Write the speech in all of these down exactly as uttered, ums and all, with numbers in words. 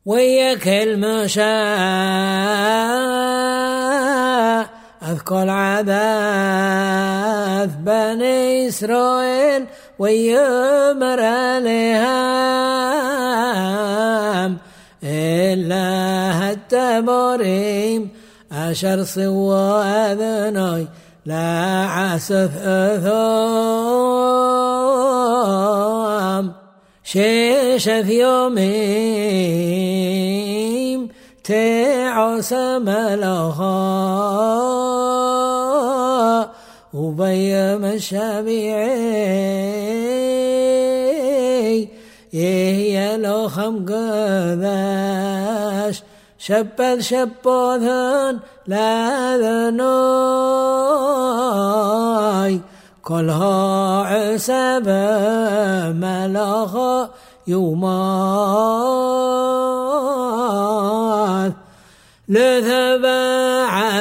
وياك المشاء أذكر عذاب بني إسرائيل ويمر عليهم إلا التبريم أشر سوى أذني لا عسف أثام شيش في يومين تعس ملخا وبيم الشبيعي يهي لخم قذاش شبث شبثن لا ذنوي كلها عسب ملخا يومات لذبع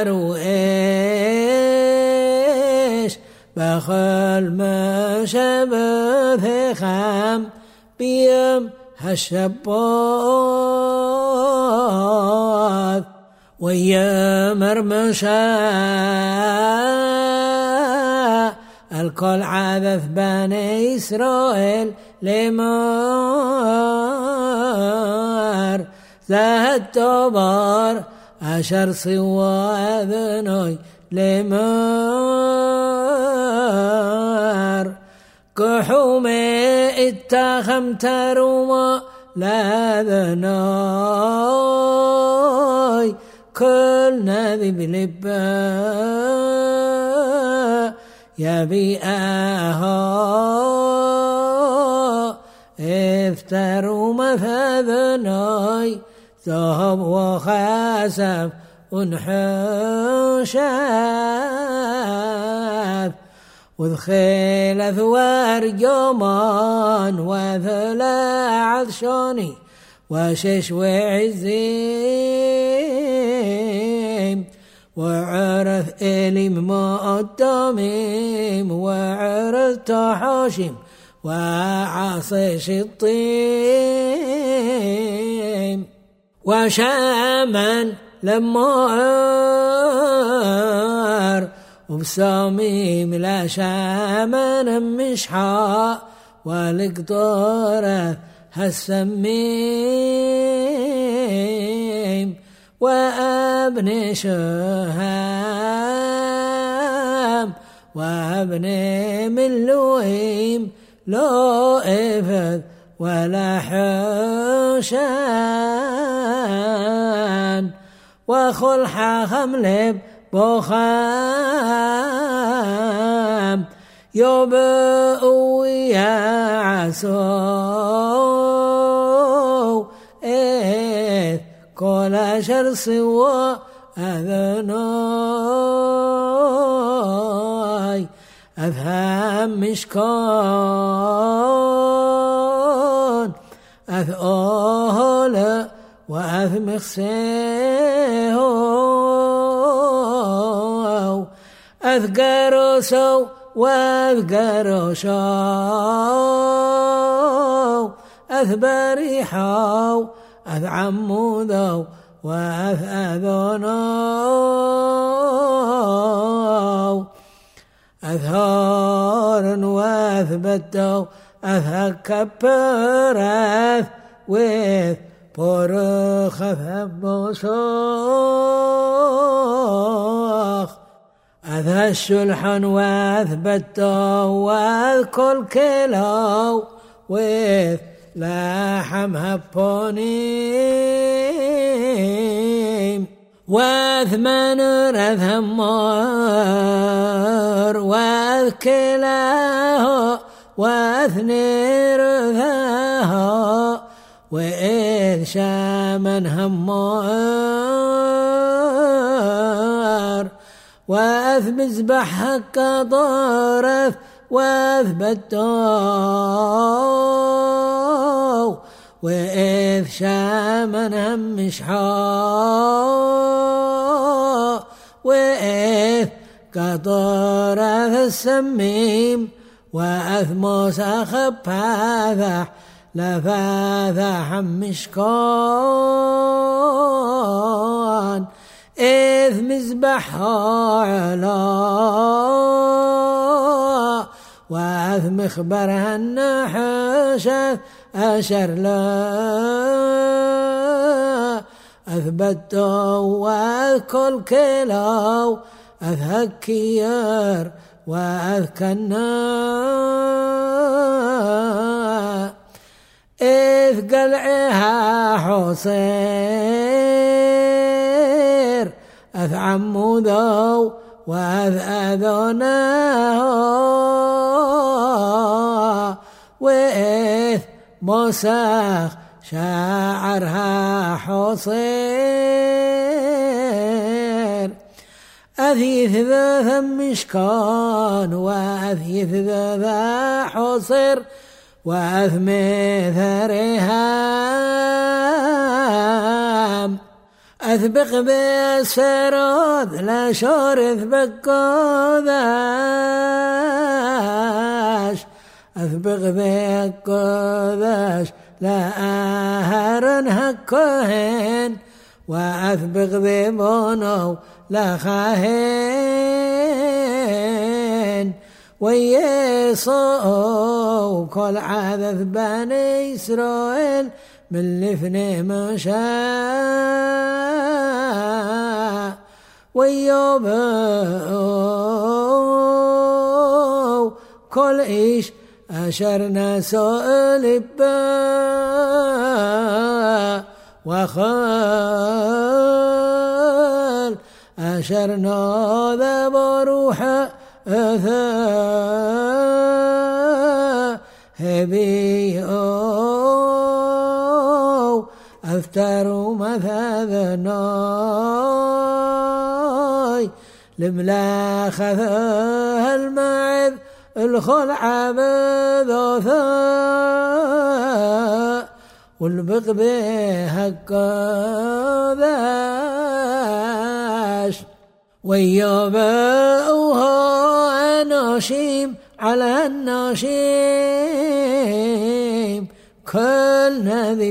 رؤيش بخل ما شبث خام بيم هالشباث ويا مرمشا الكل عذف بني إسرائيل لمار زهد تبار أشر سوى أذني لمار كحومي اتخم تروما لا ذناي كل نذي بلبا يبي آها افتروا مثذناي ذهب وخاسف ونحشاف وذخيل ثوار جمان وذلا عطشاني وشش وعزيم وعرث إليم ما التميم وعرث تحاشم وعصيش الطيم وشامن لمار وبصميم لا شامن مشحا والقدرة هالسميم وابن شهام وابن ملويم لو إفذ ولا حوشان وخلح خملب بخام يبقوا يا عسو إيه كل شر سوى أذناي أفهم مشكان أثقال وأثمخ سيهو أذكر سو وأذكر شاو أثبريحاو أثعمودو وأثأذناو أثهار وأثبتو أثكبرث وث برخ أثبصاخ أثهش الحن وأثبتو وأذكل كلاو وث لحم هبونيم وثمن رثمار وذكلاه واثنير ذاها وإذ شامن همار وأث مزبح كضارث واثبتو وإذ شامن هم مشحا وإذ كضارث السميم وأث موسى خباذح لفاذا حمشكون إذ مذبحها علا وأذ مخبرها النحشة أشر لا أثبتوا وكل كلاو أذهكير وأذكنا إذ قلعها حصير أذ عمودو وأذ أذناه وإذ مساخ شاعرها حصير أذيث ذا مشكان وأذيث ذا حصير وأثمثرها أثبق بسرود لا شورث بكوداش أثبق بكوداش لا أهرن هكوهن وأثبق ببونو لا خاهن ويصو كل عدد بني إسرائيل من لفني مشاء ويوبو كل إيش أشرنا سؤال با وخال أشرنا ذا بروح أثا هبيو أفتروا مثاذناي لملاخذ المعذ الخلع بذوثا والبق بهكذاش ويابوها ناشيم على الناشيم كل نذي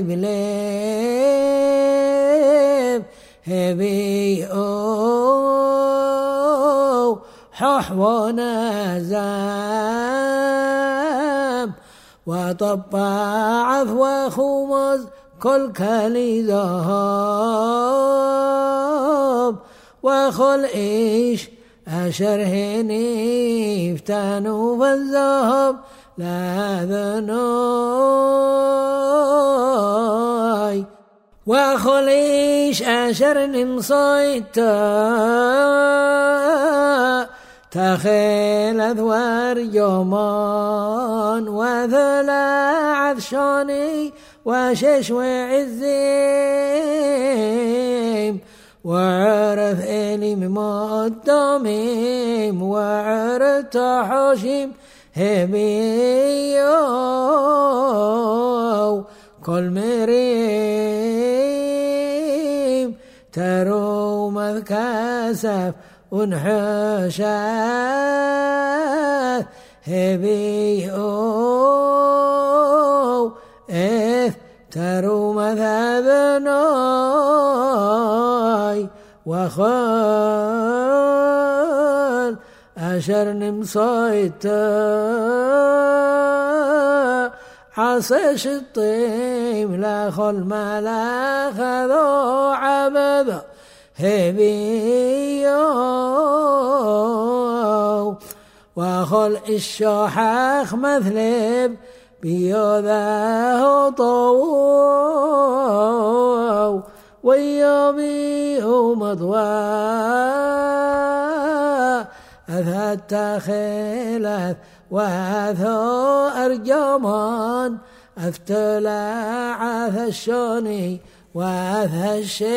بليب هبي أو حح ونزام وطبعث وخمز كل كلي ذهب وخل إيش أشرهني فتانوا فالذهب لا ذنوي وخل إيش أشرني مصيتا تخيل ثوار يومان وثلا عذشاني وشش وعزيم وعرف إلي مما الدميم وعرف حشيم هبيو كل مريم ترو مذكاسف ونحشات هبيو إذ ترو مذابناي وخال أشر نمصيتا عصيش الطيم لا خل ما لا خذو عبدا هبيو وخل الشحاخ مثلب بيوذاه طوو ويوميه مضوى أذهت خيلث وأذهو أرجمان أفتلع الشوني وأذهى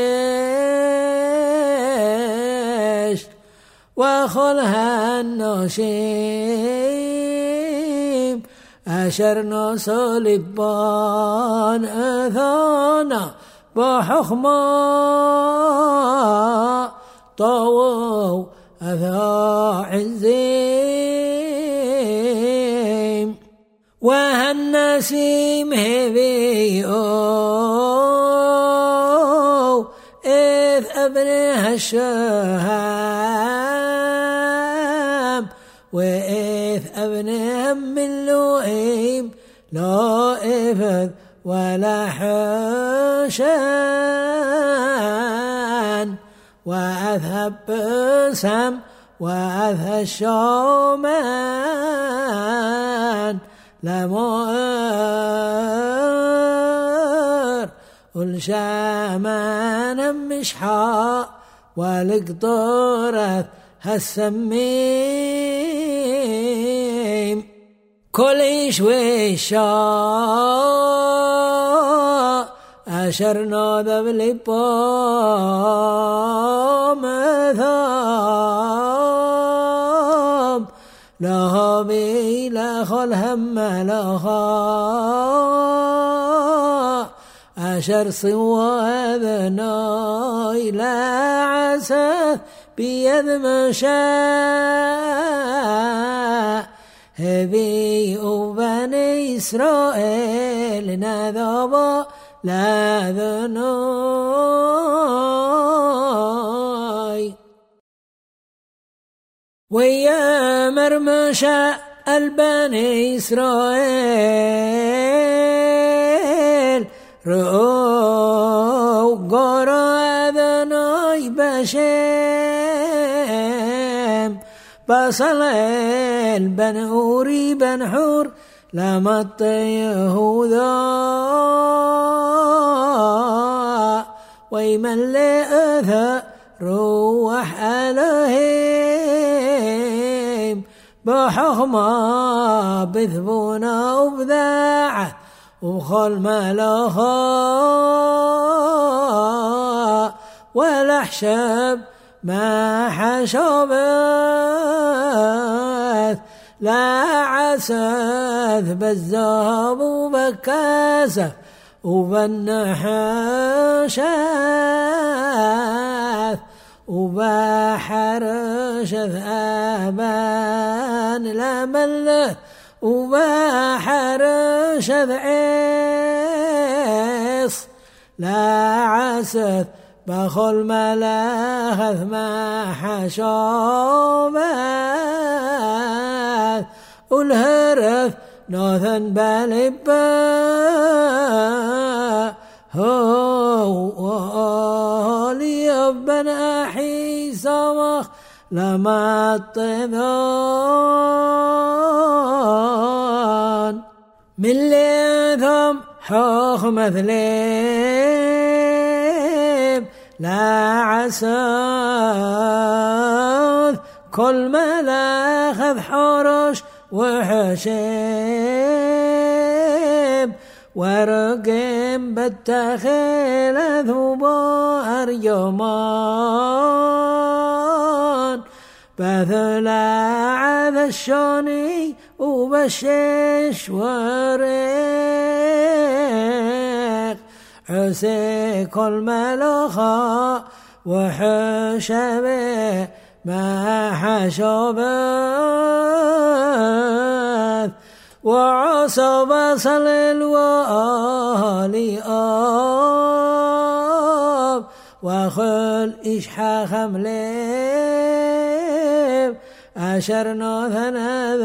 الشيش وخلها النشيم أشرنا صلبان أثانا بحخما طوو أذا عزيم وهن نسيم هبيئو إذ أبنها الشهام وإذ أبنهم من لؤيم لا إفذ ولا حشان وأذهب بسم وأذهب الشومان لمؤر والشامان مشحاء والقدرة هالسميم كل إيش وشاء أشرنا ذبل بام ثام لها بي لخل هم لها أشر صوى ذناي لا عسى بيد مشاء هذي بني إسرائيل نذبا لا ذناي ويا مرمشا البني إسرائيل رؤوا قرى ذناي بشيم بصليل بن أوري بن حور لمط يهوذا ويملئ روح عليهم بحخمة بثبونا وبذاعة وخل ملخا والأحشاب ما حشبت لا عساث بالذهب وبكاسة وبالنحاشات وبحرشة آبان لا مله وبحرشة عيص لا عسث بخل ملاخذ ما حشوبات والهرث نوثن بالبا هو ليبن أحي سمخ لما الطذان من ليثم حوخ مثليم لا عساث كل ما لاخذ حرش وحشيب ورقم بالتخيل ذوبار يومان بثلا ذا الشوني وبشيش وريق عسي كل ملخا وحشبه ما حشبت وعصب صل الوالي آب وخل إشحا خمليب أشرنا ثنا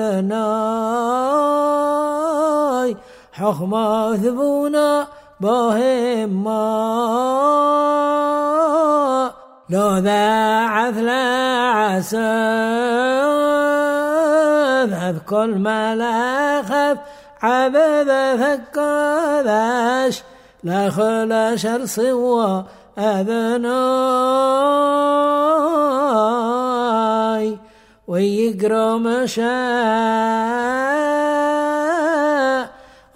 ذناي حخما ذبونا بهم ما لو ذاعث لا عساث هذ كل ما لا خف عبد فكاذاش لا خلا شر سوى أذناي ويقرأ مشاء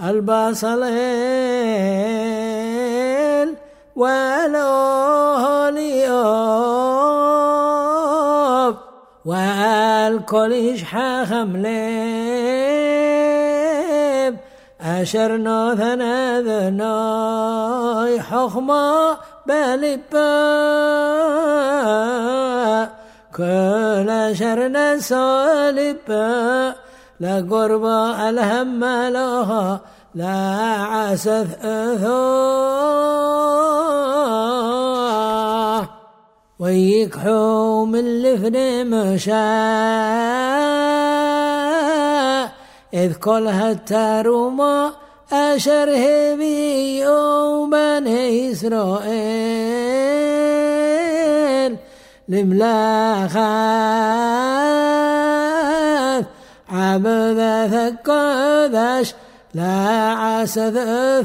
البصلين والأهلياب والكل يشحى خمليب أشرنا ثنا ذناي حخما بالبا كل شرنا صالبا لقربا الهم لها لا عسث أثاه ويكحو من لفن مشاء إذ كلها التروما أشره بي بني إسرائيل لملاخات عبد ثقذش لا عسد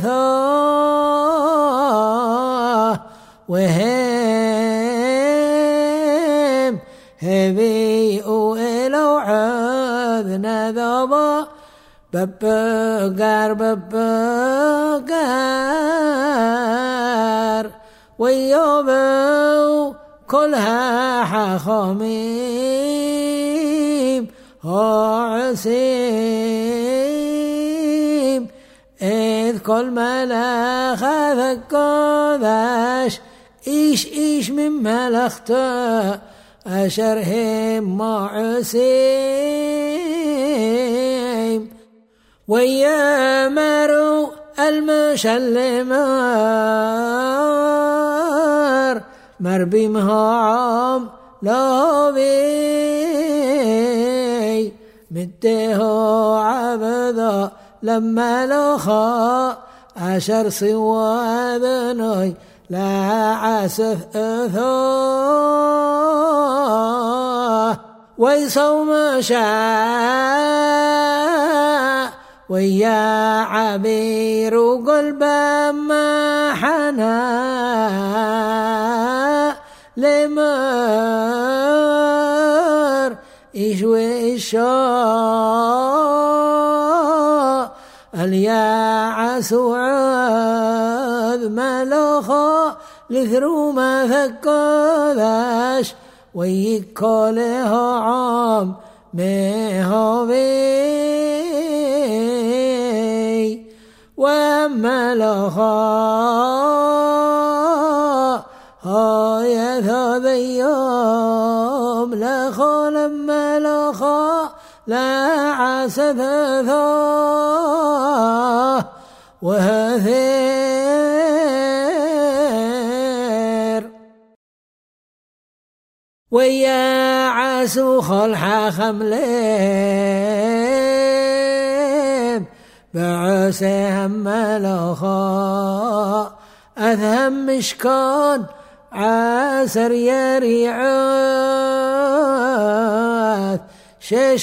ثاه وهم هبي إلو عذنا ذبا ببقار ببقار ويوبو كلها حخميم عسيم إذ كل ملخ ذكاذش إيش إيش من ملخته أشرهم معسيم ويامروا المشلمار مربيمها عام لابي مده عبدا لما لخا عشر سوى بني لا عسف أثاه ويصوم شاء ويا عبير قلبا ما حنا لمر إشوي الشاء الياعس وعاذ ملخا لثرو ما ثقذش ويكاله عام مهوي وما لخا هاي هذا اليوم لخا لما لخا لا عسف ثاه وهثير ويا عسو خلح خملين بعسهم ملخا أذهم مشكان عسر يريعات شش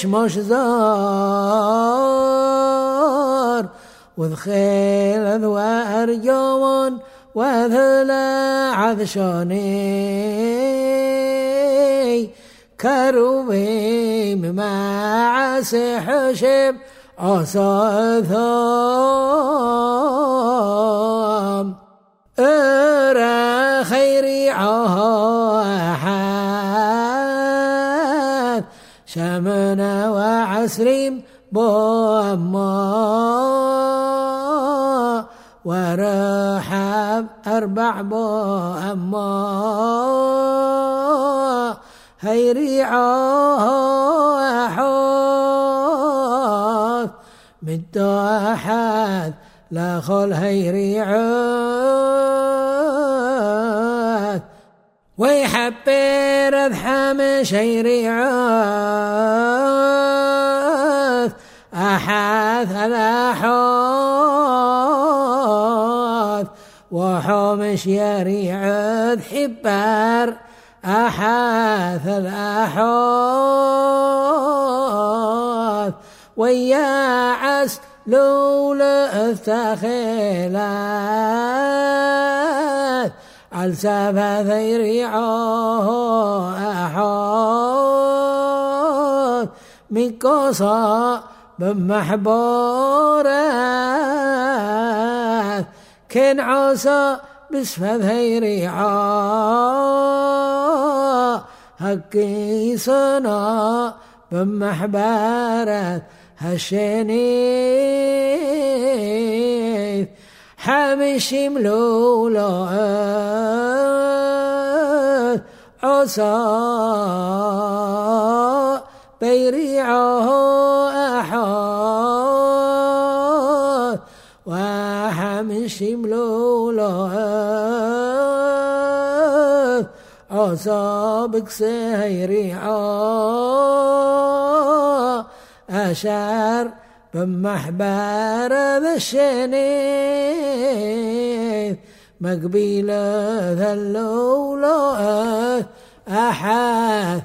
مشزار وذخيل وأرجون وذلا عذشاني كروبيم مع سحشب عصاثام أرى خيري عهاد شمنا وعسريم بوما ورحب أربع بوما هيري عهاد متوحد لا خل هيري عاد ويحبر أذحم شيري عاد أحاث الأحاث وحومش يريعد حبار أحاث الأحاث وياعس لولا استخيلات عالسابة ذيريعه أحاث من قصة بمحبورات كن عصا بسفة ذيريعه هكي صنا بمحبارات هالشنيف حامش ملولات عصا بيريعه أحاث عصابك سهيري أشار بمحبار بالشنيف مقبيلة ذلولة أحاث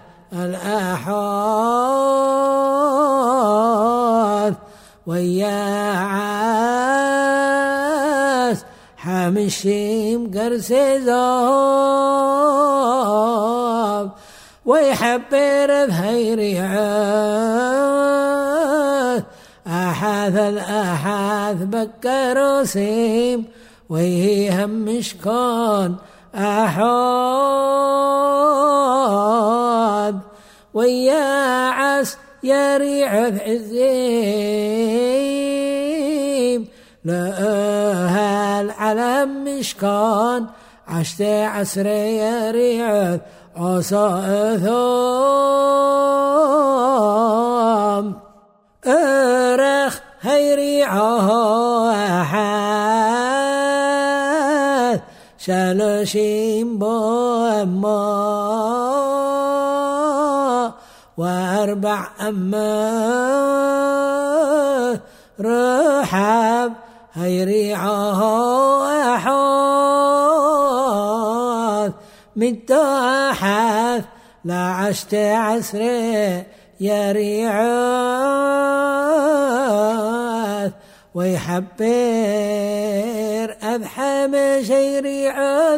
الأحاث ويا عاس حامشيم قرس زاب ويحبر بهيري عاث أحاث الأحاث بكر سيم ويهم مشكون أحاذ ويا عس يريع عزيم لها العلم مشكون عشت عسر يريع عصاثم أرخ هيريعه أحاث شلشيم بوما وأربع أما رحب هيريعه أحاث متاحث لا عشت عسري يريعث ويحبر أذحم شيريعث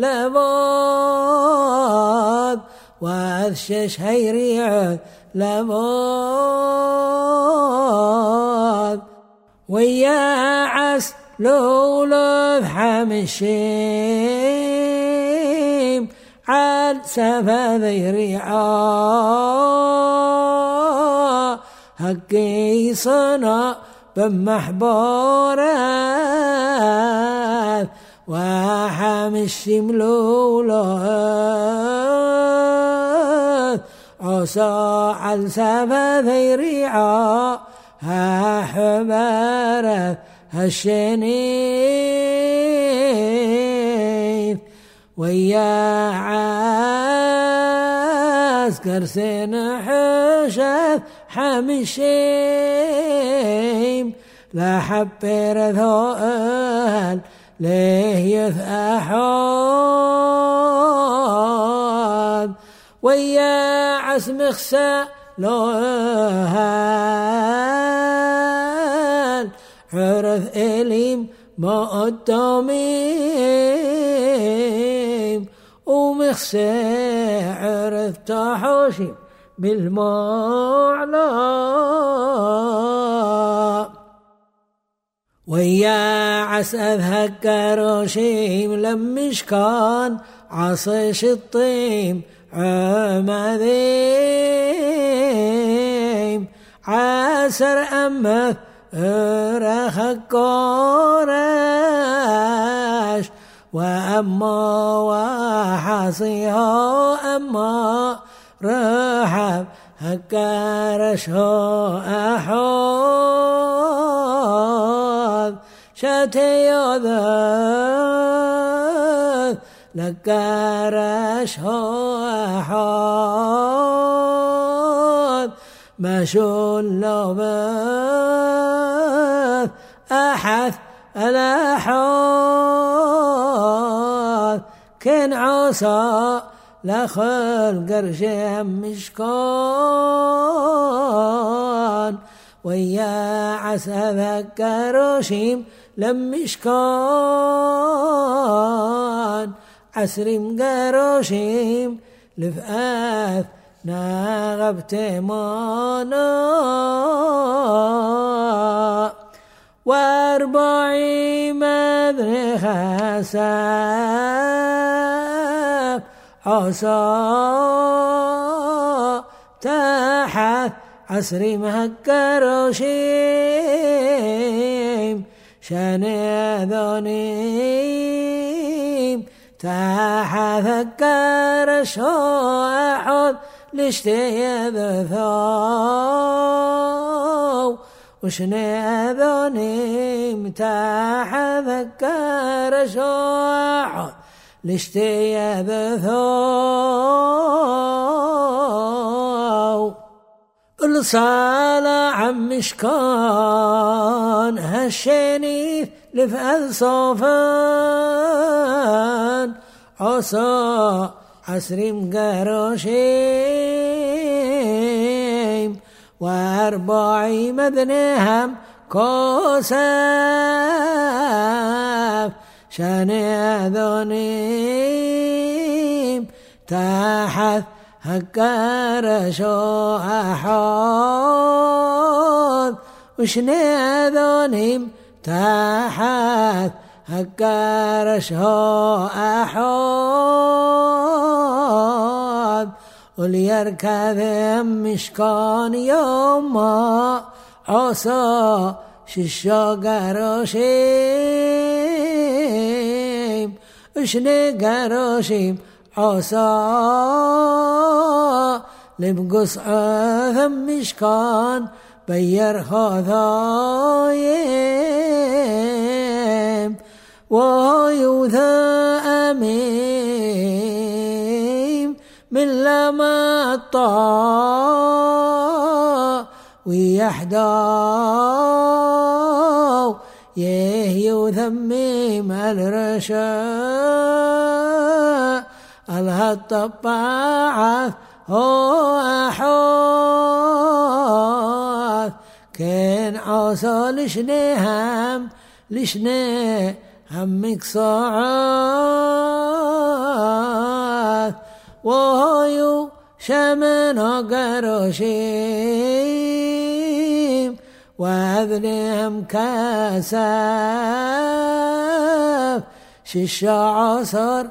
لباض وأذشش هيريعث لباض ويا عس لولو حمشيم عال سفا ذيريعا هكي صنع بمحبورات وحمشيم لولو عصا عال سفا ذيريعا ها حبارة هالشنيف ويا عسكر سن حشث حمشيم لا حبر ذوال ليه يثأحون ويا عسم خسا لوهال عرث إليم ما قداميم ومخسى عرث تحوشي بالمعنى ويا عسى ذكر شيم لمش كان عصيش الطيم عمذيم عسر أمث رخ قرش وأما وحصيها أما رحب هكرشه أحوذ شتي يذذ لكرشه أحوذ مشول لبث أحث الأحوذ كن عصا لخل قرشي مشكون ويا عسى ذكر شيم لمشكون عسرم قروشيم لفآث ناغبت مانا واربعي مدري خساب عصا تحت عسري مهكر وشيم شاني ذونيم تحت ذكر شوحد لشتي بثو وشني ذونيم تحت ذكر شوحد لشتي بثو الصالة عم مشكان هالشنيف لفأل صوفان عصا عسري مقروشيم وأربعي مدنهم كوسف شاني أذونيم تحت هكار شو أحوذ وشني أذونيم تحت هكار شو أحوذ وليركض مشكان يوم عصا ششا قروشيم وشني قروشيم عصا لبقص عثم مشكان بير خذايم ويوثى أميم من لما الطا ويحداو يه يوثميم الرشا الهالطباعة هو أحوث كان عصا لشنيهم لشني همك صعاث وهيو شمن قروشيم وأذنهم كاسف شش عصر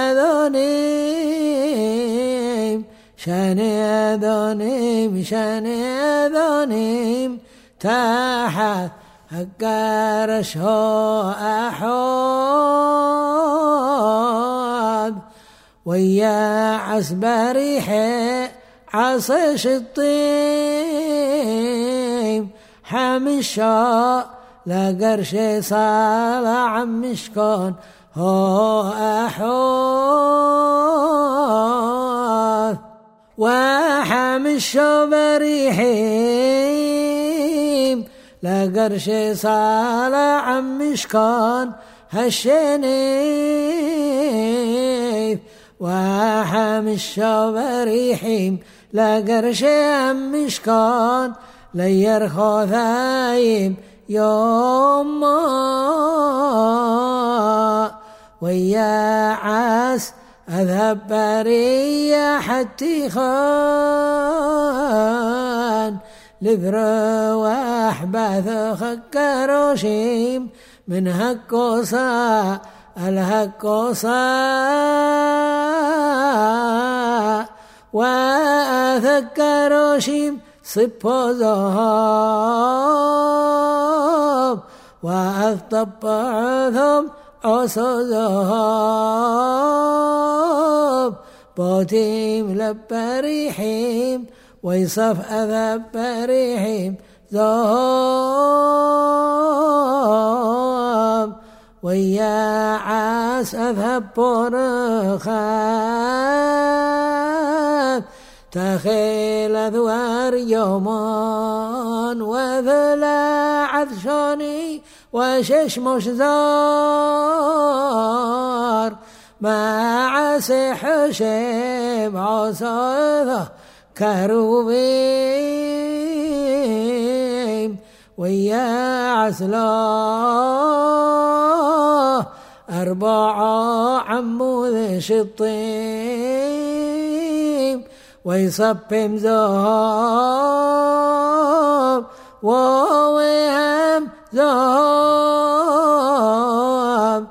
أذونيم شاني أذونيم شاني أذونيم تحت هكار شو أحوذ ويا عسب ريحي عصش الطيم حمشا لا قرش صالع مشكون هو أحوذ وحمشا بريحيم لا قرش صالع مشكون هالشنيف وحمشا بريحيم لا قرش مشكون لير خوثايم يوم ويا عاس أذهب بريا حتى خان لبرو وأحبث خكروشيم من هكوسا الهكوسا وأذكروشيم صبو ذهب وأذطبعهم عصو ذهب بوتيم لبريحيم ويصف أذب بريحيم ذهب ويا عاس أذهب برخاب تخيل ذوار يومان وذلا عطشاني وشش مشزار مع سحشيم عصاذه كروبيم ويا عسلاه أربعة عمود شطيم ويصبم ذهب ووهم ذهب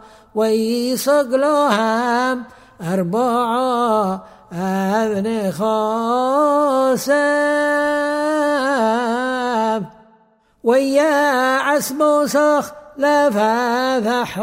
ويصقلهم أربعة أذن خاسب ويا عسب سخ لفاذح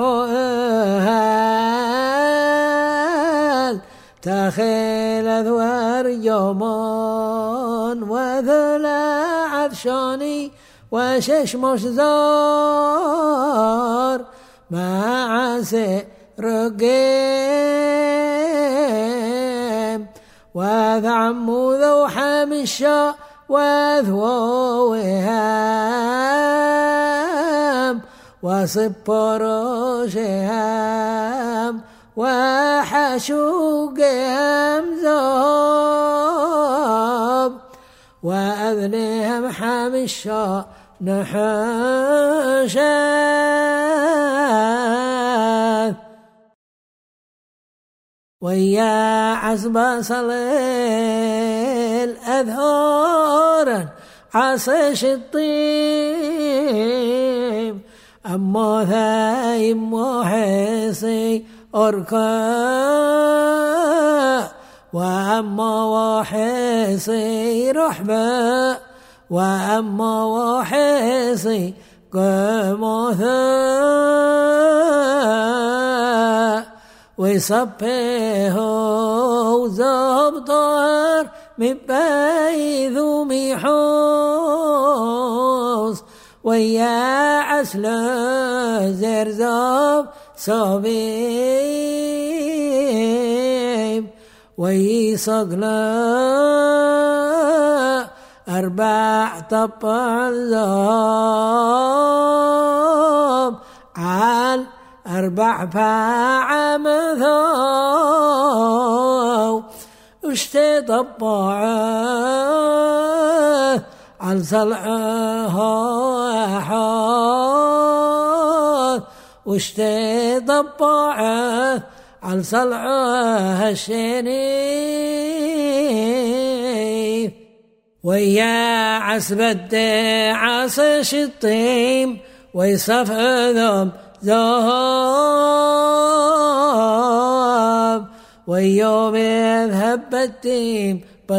هال تخيل ذوار يومان وذلا عطشاني وشش مشزار مع رقيم وذعمو ذو حمشا وذو وهام وصبرو شهام وحشوقهم ذوب وأذنهم حمشا نحشاث ويا عصب صليل أذهورا عصش الطيب أمو ثايم وحيصي أركا وأمو وحيصي رحبا وأما وحيصي قموثا ويصبيه زبطار من بيذ ميحوس ويا عسل زرزاب صبيب ويصقلا أربع طبع ذوب عال أربع باع مثوب وشتي طبعه عال صلعه حوث وشتي طبعه عال صلعه الشنيف ويا عسب الدعاصش الطيم ويصف ذوب ذهب ويوم يذهب الديم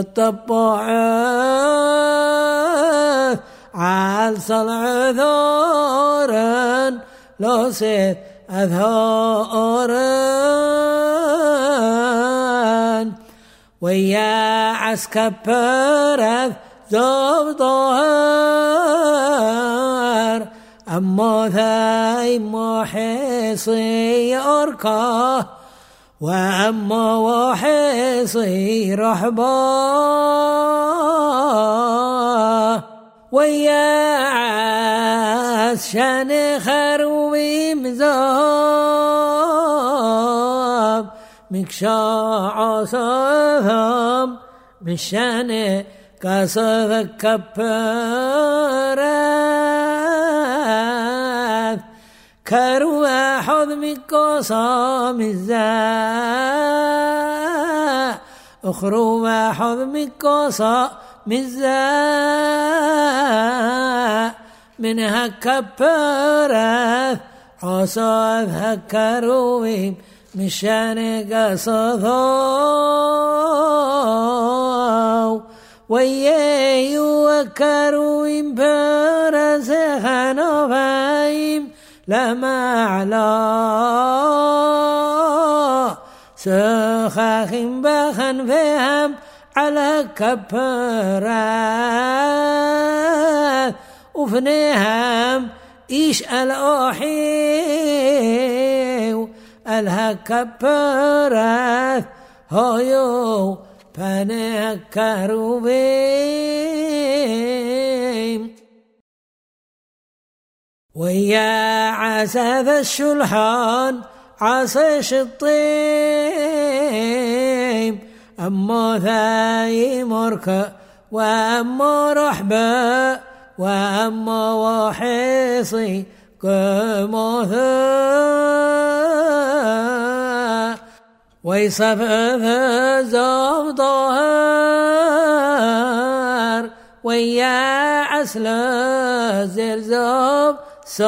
بالطبعات عال صلع ثورا لو سيد أذهورا ويا عسكبرت ذوب ظهر أما ثايم وحيصي أركا وأما وحيصي رحبا ويا عسشان خروي مزاب مكشاع صفهم مشان كصف كبرات كروا حضم قصام الزاء أخروا حضم قصام الزاء منها كبرات عصاها كرويم مشان قصثو وياي وكرويم برز خنوفايم لما علا سخاخم بخن فهم على كبرات وفنهم إيش الأحيو الها كبرات هايو بني كروبيم ويا عساف الشلحان عصيش الطيم أما ثاي مركة وأما رحبة وأما وحيصي قموثا ويصف ذا ظهر ويا عسل زرزاب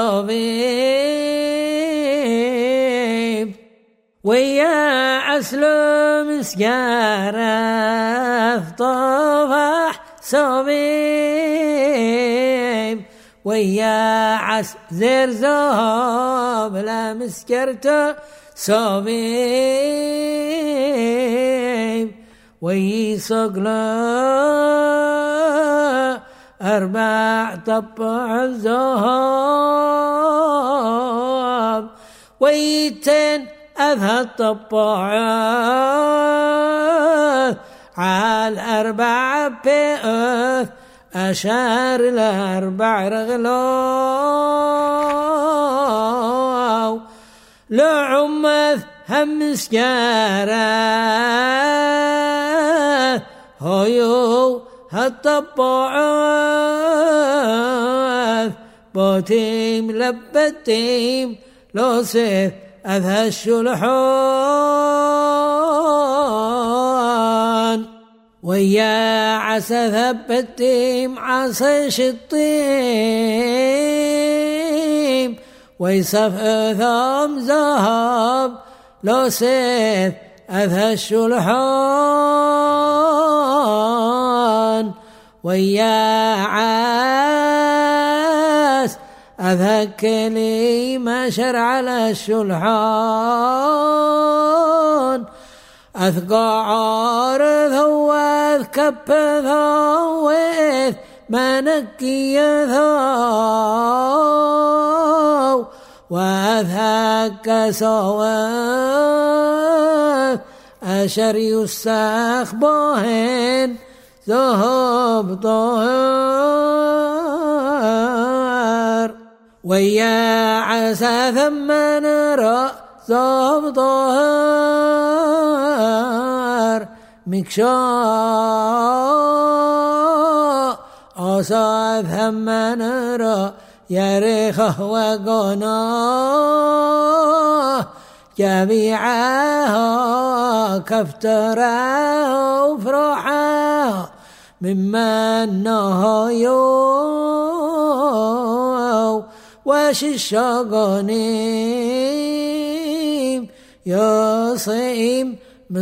صبيب ويا عسل مسكارة طفح صبيب ويا عس زرزاب لا مسكرته صبيب ويصقلا أربع طبع الذهب ويتن أذهى الطباعات عالأربع بيئات أشار الأربع رغلو لعمث هم سكارات هيو هالطباعات بوتيم لبتيم لو سيف أذهى الشلحون ويا عسى ثبتيم عسى شطيم ويصف ثام ذهب لو سيف أذهى الشلحون ويا عاس أذهى ما شر على الشلحون أثقى عارض هو أذكب ثوث ما نكي ثو وأذهك سوث أشر يسخ بهن ذهب طهر ويا عسى ثم نرى ذهب طهر مكشاء عسى ثم نرى يريخه وقناه جميعها كفتره وفرحه ممن نهيو وششقنيم يصيم من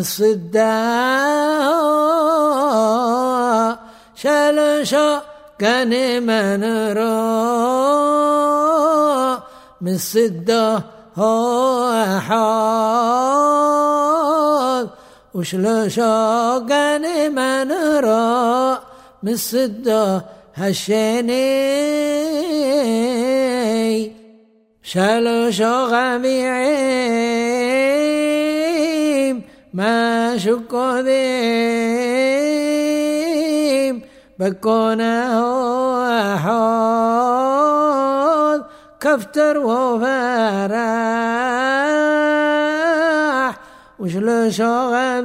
صداه شلشا كان من را من صده هو حال وشلشا كان من را من صده هالشيني شلشا غميعيم ما شكو ذيم بكونه حال كفتر وفرح وشلشا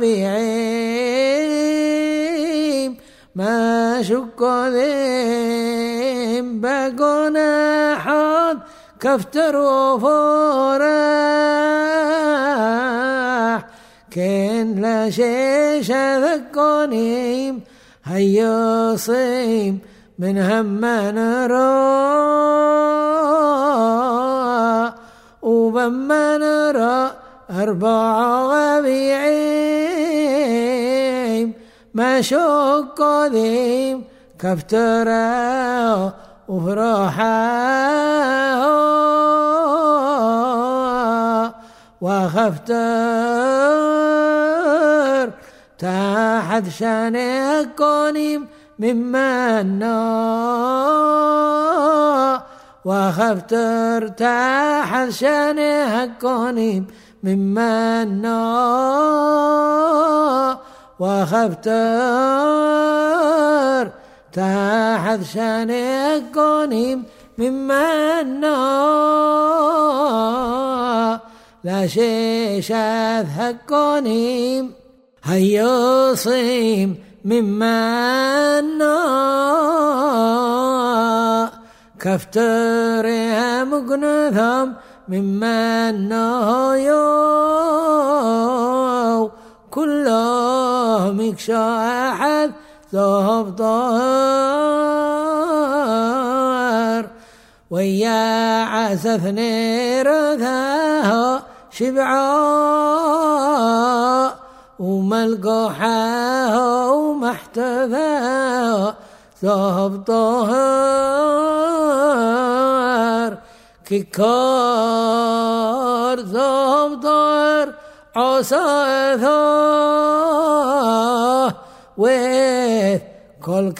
غميعيم ما شكو ذيم بكونه حال كفتر وفرح كن لا شيش ذكونيم هيا صيم من هم نرى وبما نرى أربع غبيعيم ما شك ذيم كفترا وفرحا وخفتر تحت شانه كونيم ممن وخفتر تحت شانه كونيم ممن وخفتر تحت شانه كونيم ممن لا شيش أذهكونيم هيا صيم ممن كفترها مقنثم ممن يو كلهم يكشى أحد ذهب طهر ويا عسفني رثاها شبعاء وملقحاها ومحتفاها ذهب طهر ككار ذهب طهر عصاثاه ويث كل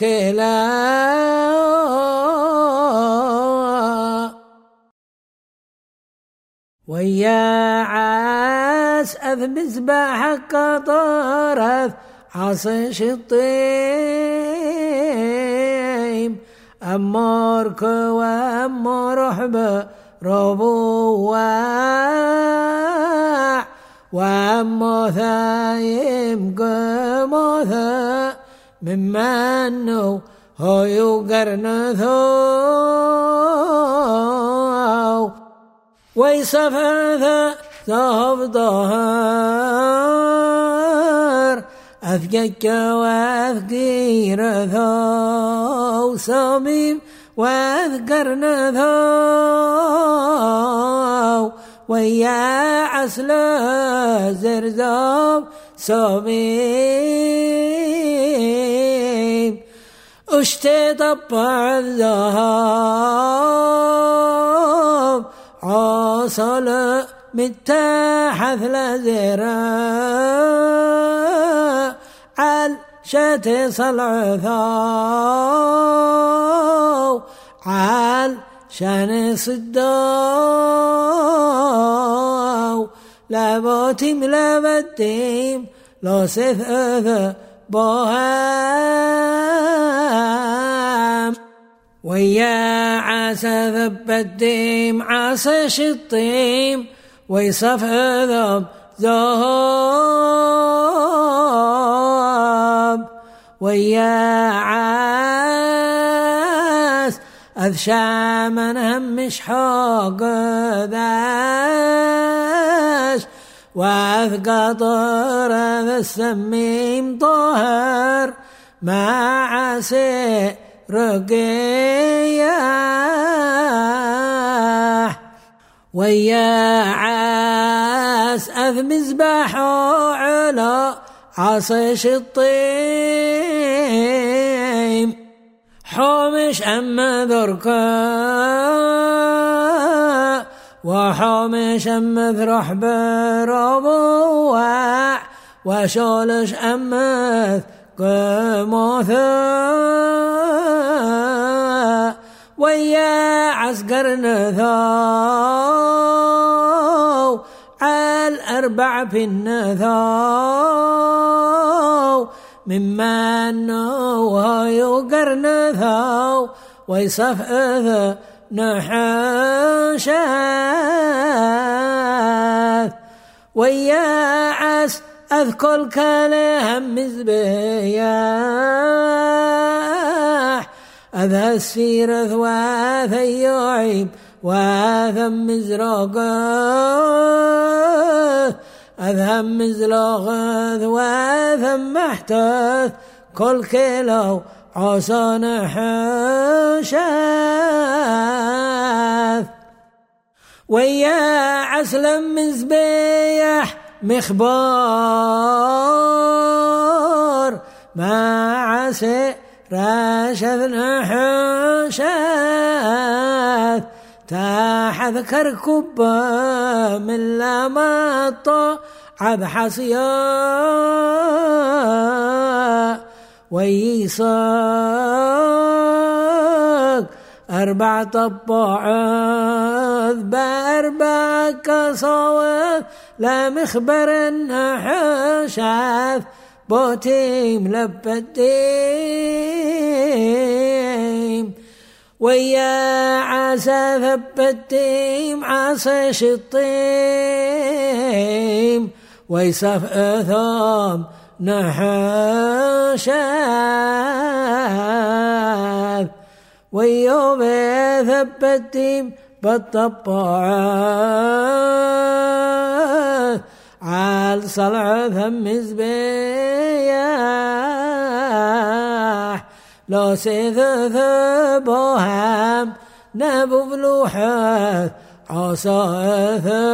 كلا ويا أسأذ مذبحك طرف عصيش الطيم أمرك وأمر حب ربوع وأمو ثايم قموثا ممن هو يقرن ثو ويصفى ذهب ظهر أثقك وأثقير ثو صميم وأذكرن ثو ويا عسل زرزاب صميم اشتي طبع الذهب عاصل متاحث لزراء عال شتي صلع ثاو عال شان صداو لابوتيم لابتيم لو سثأث بوهام ويا عسى ذبتيم عسى شطيم ويصف ذب ذهب ويا عاس أذشى من همش حق ذاش وأذقى طر ذا السميم طهر ما عسى رقيح ويا عاس أذ مذبح على عصيش الطيم حومش أما ذركا وحومش أما ذرح بربوع وشولش أما قموثا ويا عسكر نثاو عال أربع في النثاو مما أنه يقرن ثاو ويصفئ نحاشاث ويا عس أذكر كلهم مزبياح أذا السير ثواث يعيب وثم مزرقه أذهم مزلغ وثم محتث كل كيلو عصان حشاث ويا عسلم مزبيح مخبار ما عسى راشد نحشاث تاحذ كركبة من لمطة عذ حصيا ويصاق أربع طبعات بأربع كصوات لا مخبر النحشاث بوتيم لبتيم ويا عسى ثبتيم عسى شطيم ويصف أثام نحشاث ويوم ثبتيم بالطبعات عال صلع ثم زبياح لو سيث بوهام نبو بلوحات عصاثا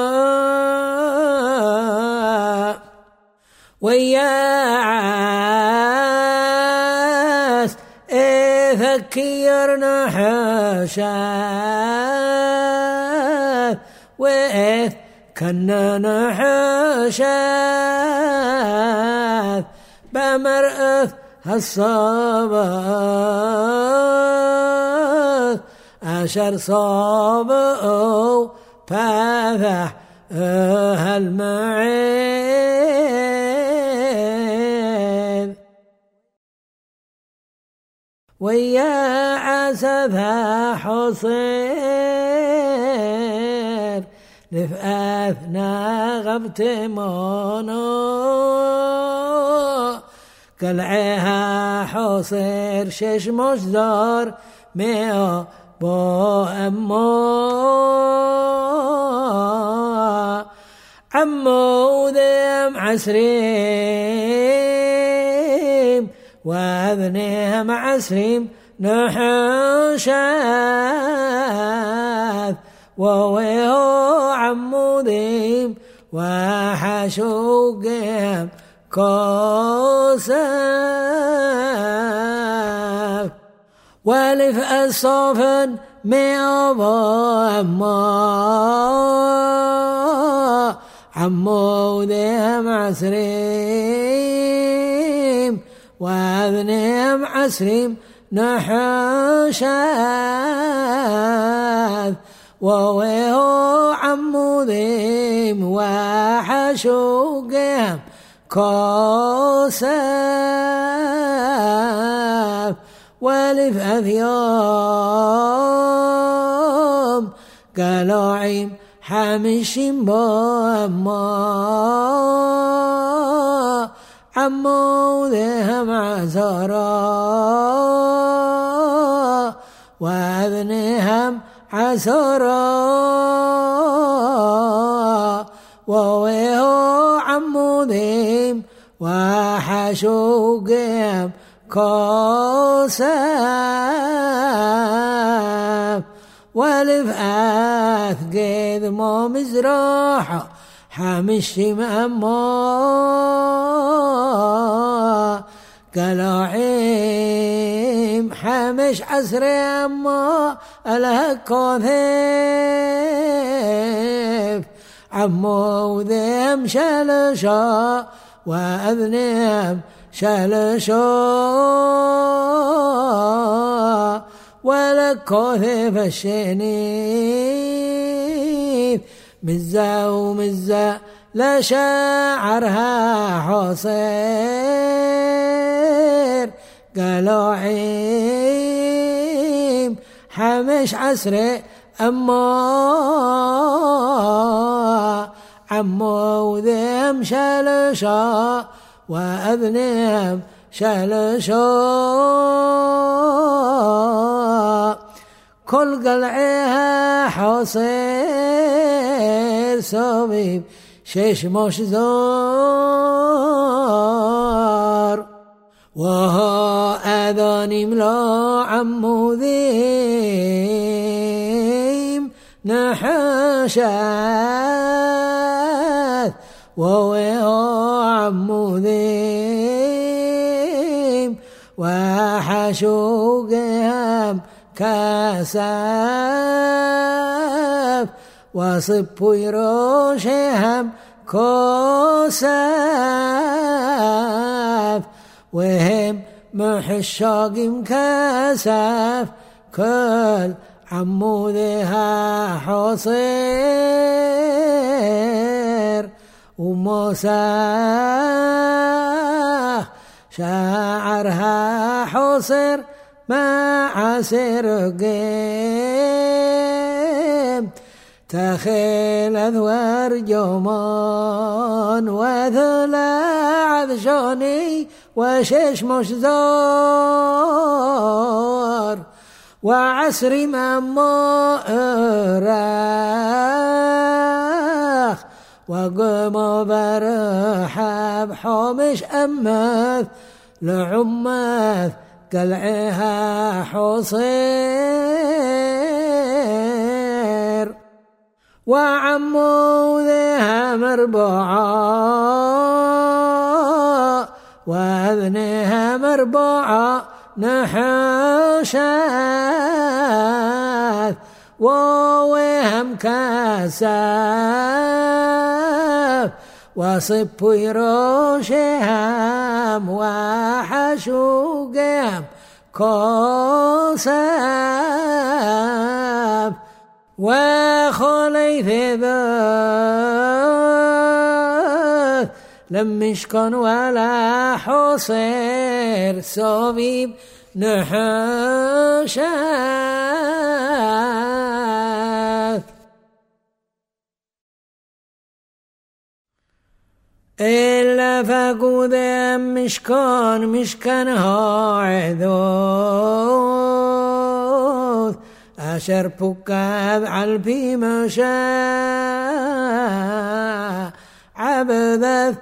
ويا عاس إذكير نحشاث وإذ كنا نحشاث بمرأث هالصابات أشر صابئو فاذح المعين ويا عسفها حصير لفأثنا غبتمونو قلعها حصير شش مجدار مئو بو أمو عمو ذم عسريم وابنهم عسريم نحشاث وويهو عمو ذيم وحشوقهم كوسف والف الصوفن مئبو أما عمو ذيهم عسريم وابنهم عسريم نحشاث وويهو عمو ذيم وحشوقهم كوسف والف أثيوم قالوا عيم حامشين بوما عمو ذيهم عسرا وابنهم عسرا وويهو عمو ذيم وحشوقهم كوسف والف أثقيذ مو مزروحة حامشي مأمو قالوا عيم حامش عسري أمو الهكوثيف عمو ذيم شلشا وأذنهم شلشا ولكوثيف الشنيف مزا ومزا لشاعرها حصير قالوا عيم حمش عسري أما عمو ذيم شلشا وأذنهم شلشا كل قلعها حصير صبيب شش مش زار وها أذاني ملا عمو ذيم نحشاث ووها عمو ذيم وحشوقهم كاسف وصبوا يروشهم كوسف وهم محشاق مكاسف كل عمو ذيها حصير وموسى شاعرها حصير ما عسير قيم تخيل أذوار جومان وذلا عذشوني وشيش مش زار وعسري مامو راخ وقموا برحب حومش أمث لعمث قلعها حصير وعمو ذيها مربوعة وأذنها مربوعة نحشاث ووهم كاسف وصبوا يروشهم وحشوقهم كوسف وخلي ثبات لم يشكن ولا حصير صبيب نحشات إلا فقود مشكن مشكنها عذوث أشر بكاب عالبي مشا عبدث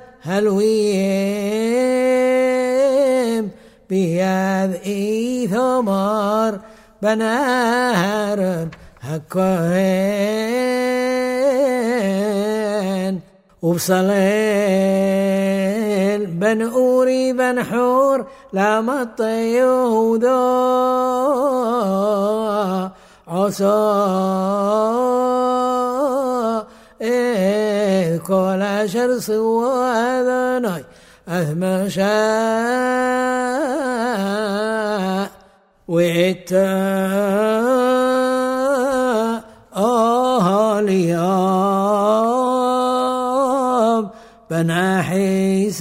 هلويم بياذ إيثمار بنهر هكوهن وبصليل بن أوري بن حور لما الطيودا عصا إذ كل شرس وذناي أثمشا وعتا أهاليام بناحي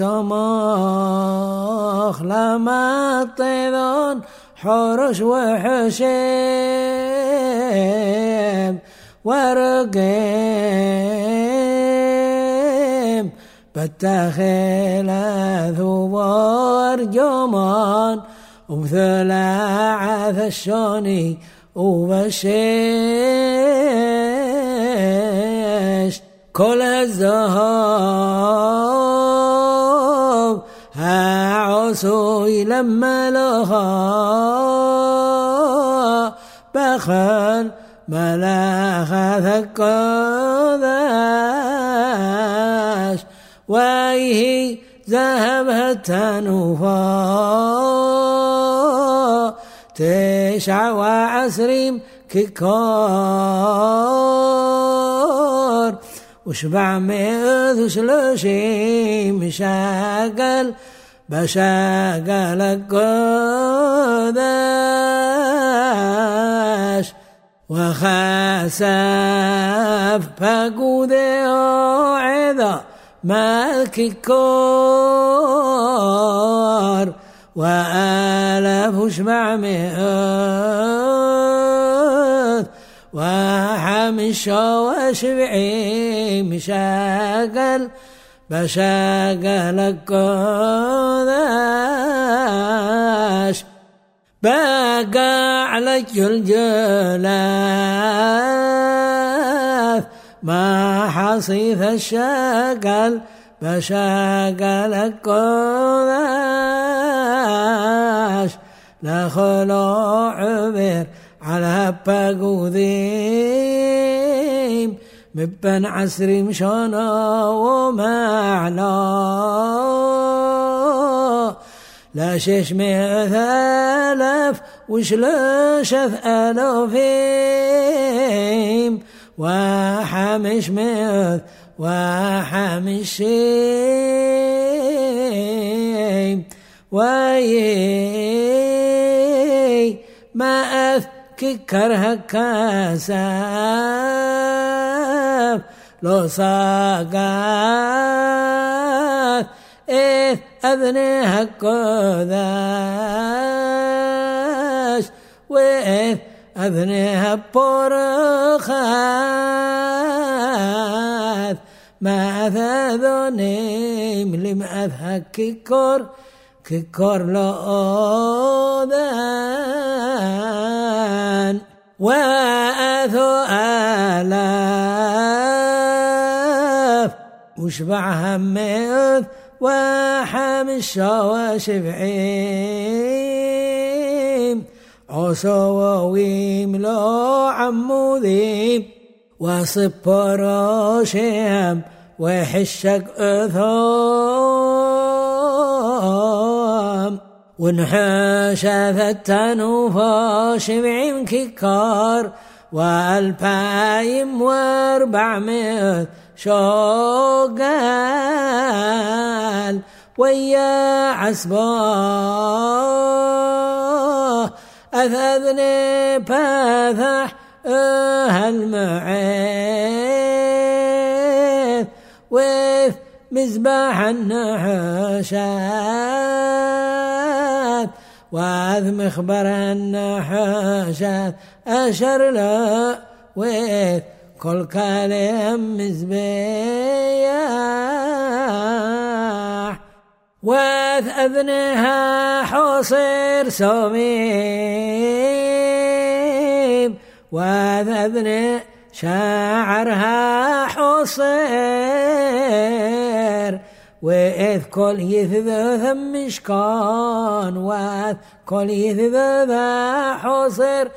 سماخ لما الطيران حرش وحشيم ورقيم بتخيل ثوار جمان وبثلاعة الشوني وبشيش كل الزهاب ها عصوي لما لها بخل ملاخ ثقاذاش ويهي ذهبها التنوفا تسعة وعشرين كيكار وشبع مئة وثلاثين مشاقل بشاقل القداش وخسف فقوده عذا مالك كار وآلاف وشبع مئات وحمشة وشبعين مشاقل بشاقل القداش بقى على الجلاث ما حصيث الشاقل بشاقل القداش لا خلو عبر على باقوذيم مبن عسري مشانا ومعلا لا شش مثالف وشلاشث ألوفيم وحمش مث وحمشيم ويي ما أذكر كاساف لو ساقات إذ أذنها كذاش وإذ أذنها برخات ما أذنهم لما أذهك كيكور كيكور لأذان وأثو آلاف وشبع هميث وحمشة وشبعين عصوويم لو عموديم وصبر شيم وحشك أثام ونحاشة التنوفا شبعين كيكار والبايم واربعمائة شوقال ويا عسباه أثذني باثح المعيث ويث مذبح النحاشات وذ مخبر النحاشات أشر له ويث كل كلام مزبيح وذ أذنها حصير سميم وذ أذن شاعرها حصير وإذ كل يثذ مشكان وإذ كل يثذ حصير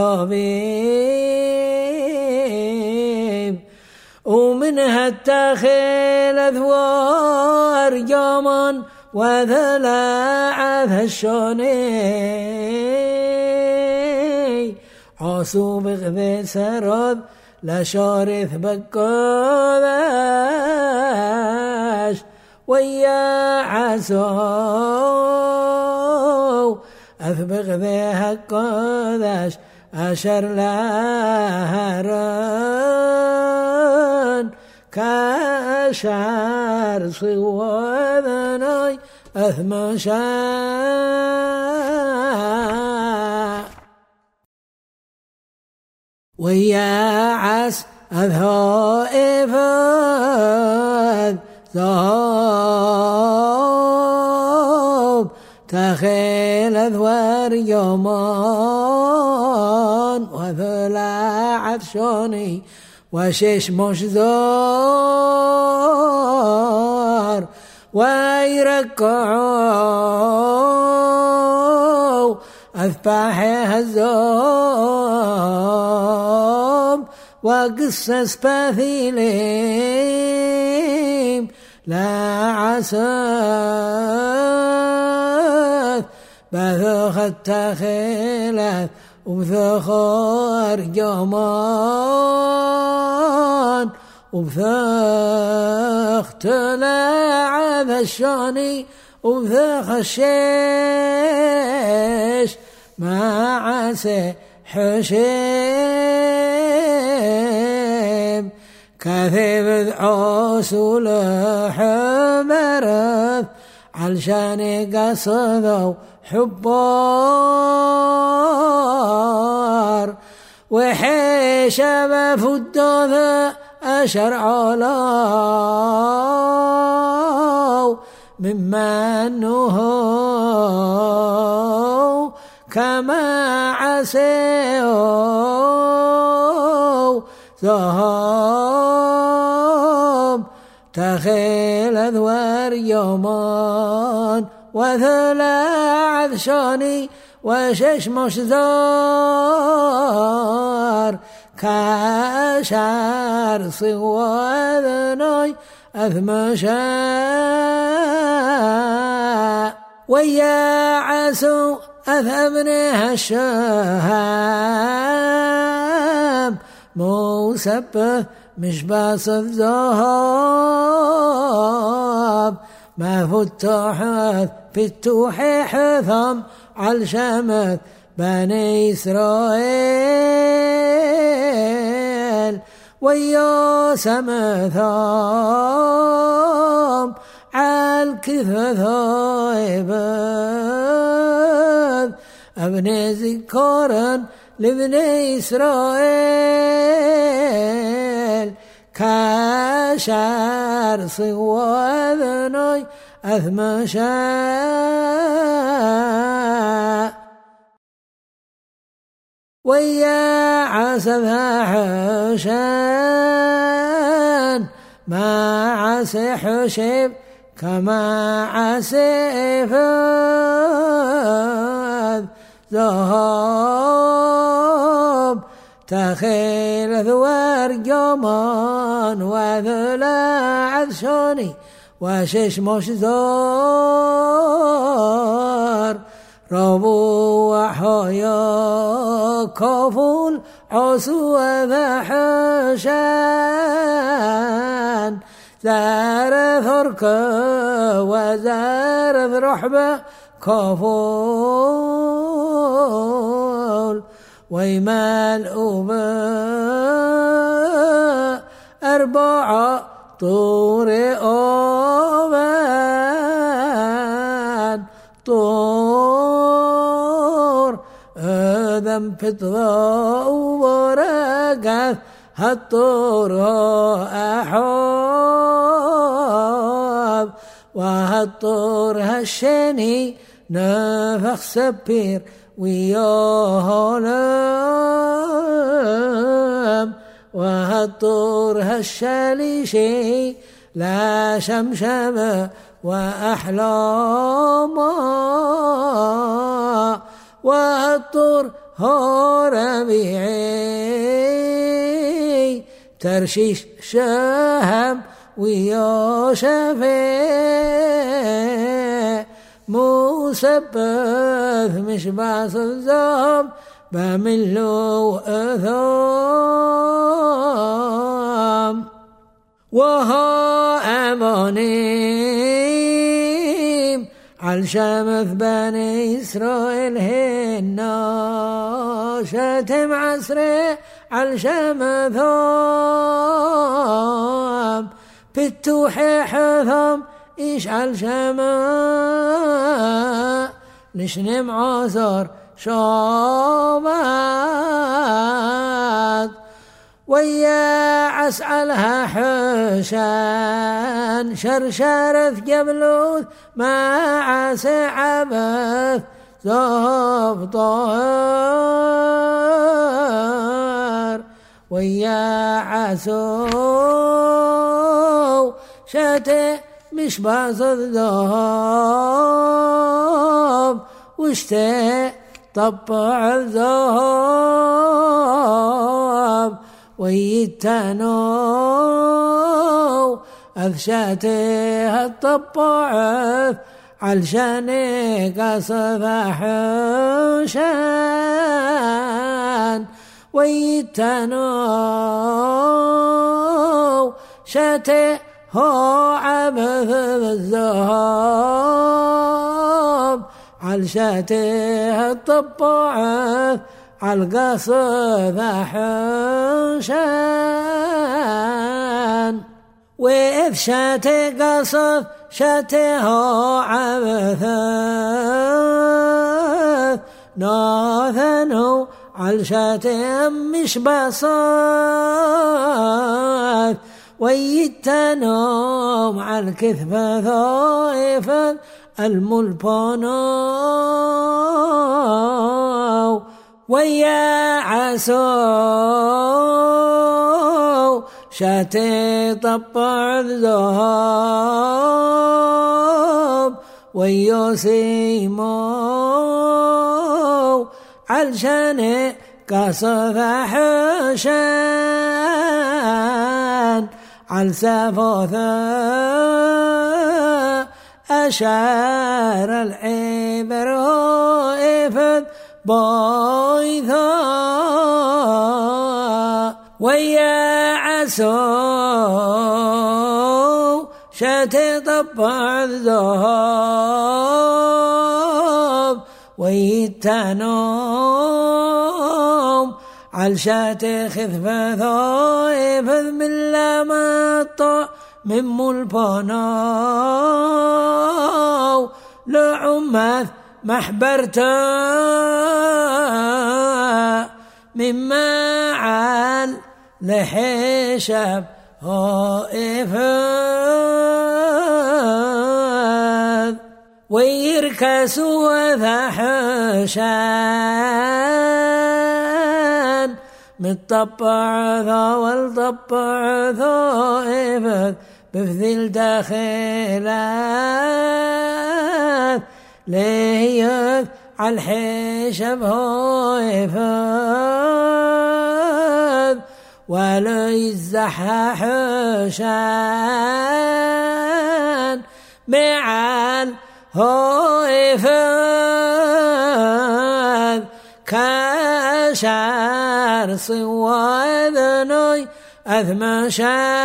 صبيب ومنها التخيل ثوار جمن وذلاعث الشوني عصو بغذي سرد لشارث بقاذاش ويا عسو أثبغ ذيها قاذاش أشر لهران كاشار صوذناي أثمشا ويا عس أذهائف ذهب تخيل أذوار يومان وذلع عطشوني وشش مشزار ويركعوا أذبح هزام وقصص باثيليم لا عساث بثخ التخيلات وبثخار جمان وبثخ تلاعب الشاني وبثخ الشيش ما عسى حشيم كثيب عسول حمرث علشان قصدوا حبار وحيشة مفدوثة أشر علاو مما نهو كما عسيو ذهب تخيل أذوار يومان وثلاع عذشاني وشش مشزار كاشار صوذناي أثمشا ويا عسو أثمنها الشهام موسبه مش باص الذهب ما فتحت في التوحي حثم على شمت بني إسرائيل ويا سمثام عالكث ثايبان ابن ذكرا لبني إسرائيل كاشار صوذناي أثمشا ويا عسفها حشان ما عسى حشب كما عسى فاذ ذهب تخيل ثوار جمان وذلا عذشوني وشش مشزار ربو وحيا كفول عسو ذحشان زارث ركا وزارث رحبة كفول ويمال أوبا أربعة طور أوبان طور أذن بتضاء ورقة هالطور أحب وهالطور هالشني نفخ سبير وياه لام وهالطور هالشاليشي لا شمشم وأحلاما وهالطور هو ربيعي ترشيش شهم ويا شفيع مسبث مش باص الزام بملو أثام وها أمانيم على شمث بني إسرائيل هنا شتم عسري على شمثام بتوحي حثام إشعل شماء نشنم عصر شامات ويا عسعلها حشان شرشرث قبلوث ما عسى عبث زهب طهر ويا عسو شتي مش باص الذهب واشتاق طبع الذهب ويتنو أذشاته الطبعث علشان قصف حوشان ويتنو شاته هو عبث الذهب علشاته الطبعث عالقصف حوشان وإذ شاته قصف شاته هو عبث ناثنو علشاته مش بصاث ويتنوم على الكثب ثائفا الملبانو ويا عسو شاتي طبع الذهب ويا سيمو علشان قصف حوشان عالسفوثة أشار العبر إفد بايثا ويا عسو شاتي طبع الذهب ويتنوم عالشاتي خذفة ثائفة من لمطة من ملبانو لعمث محبرتا مما عال لحشب هائفة ويركسوا فحشان متطبع ذا والطبع ثائفة بفذل داخلات ليك عالحشب هائفة ولا يزحح حشان معال هائفة كاشار صوى ذنوي أثمشا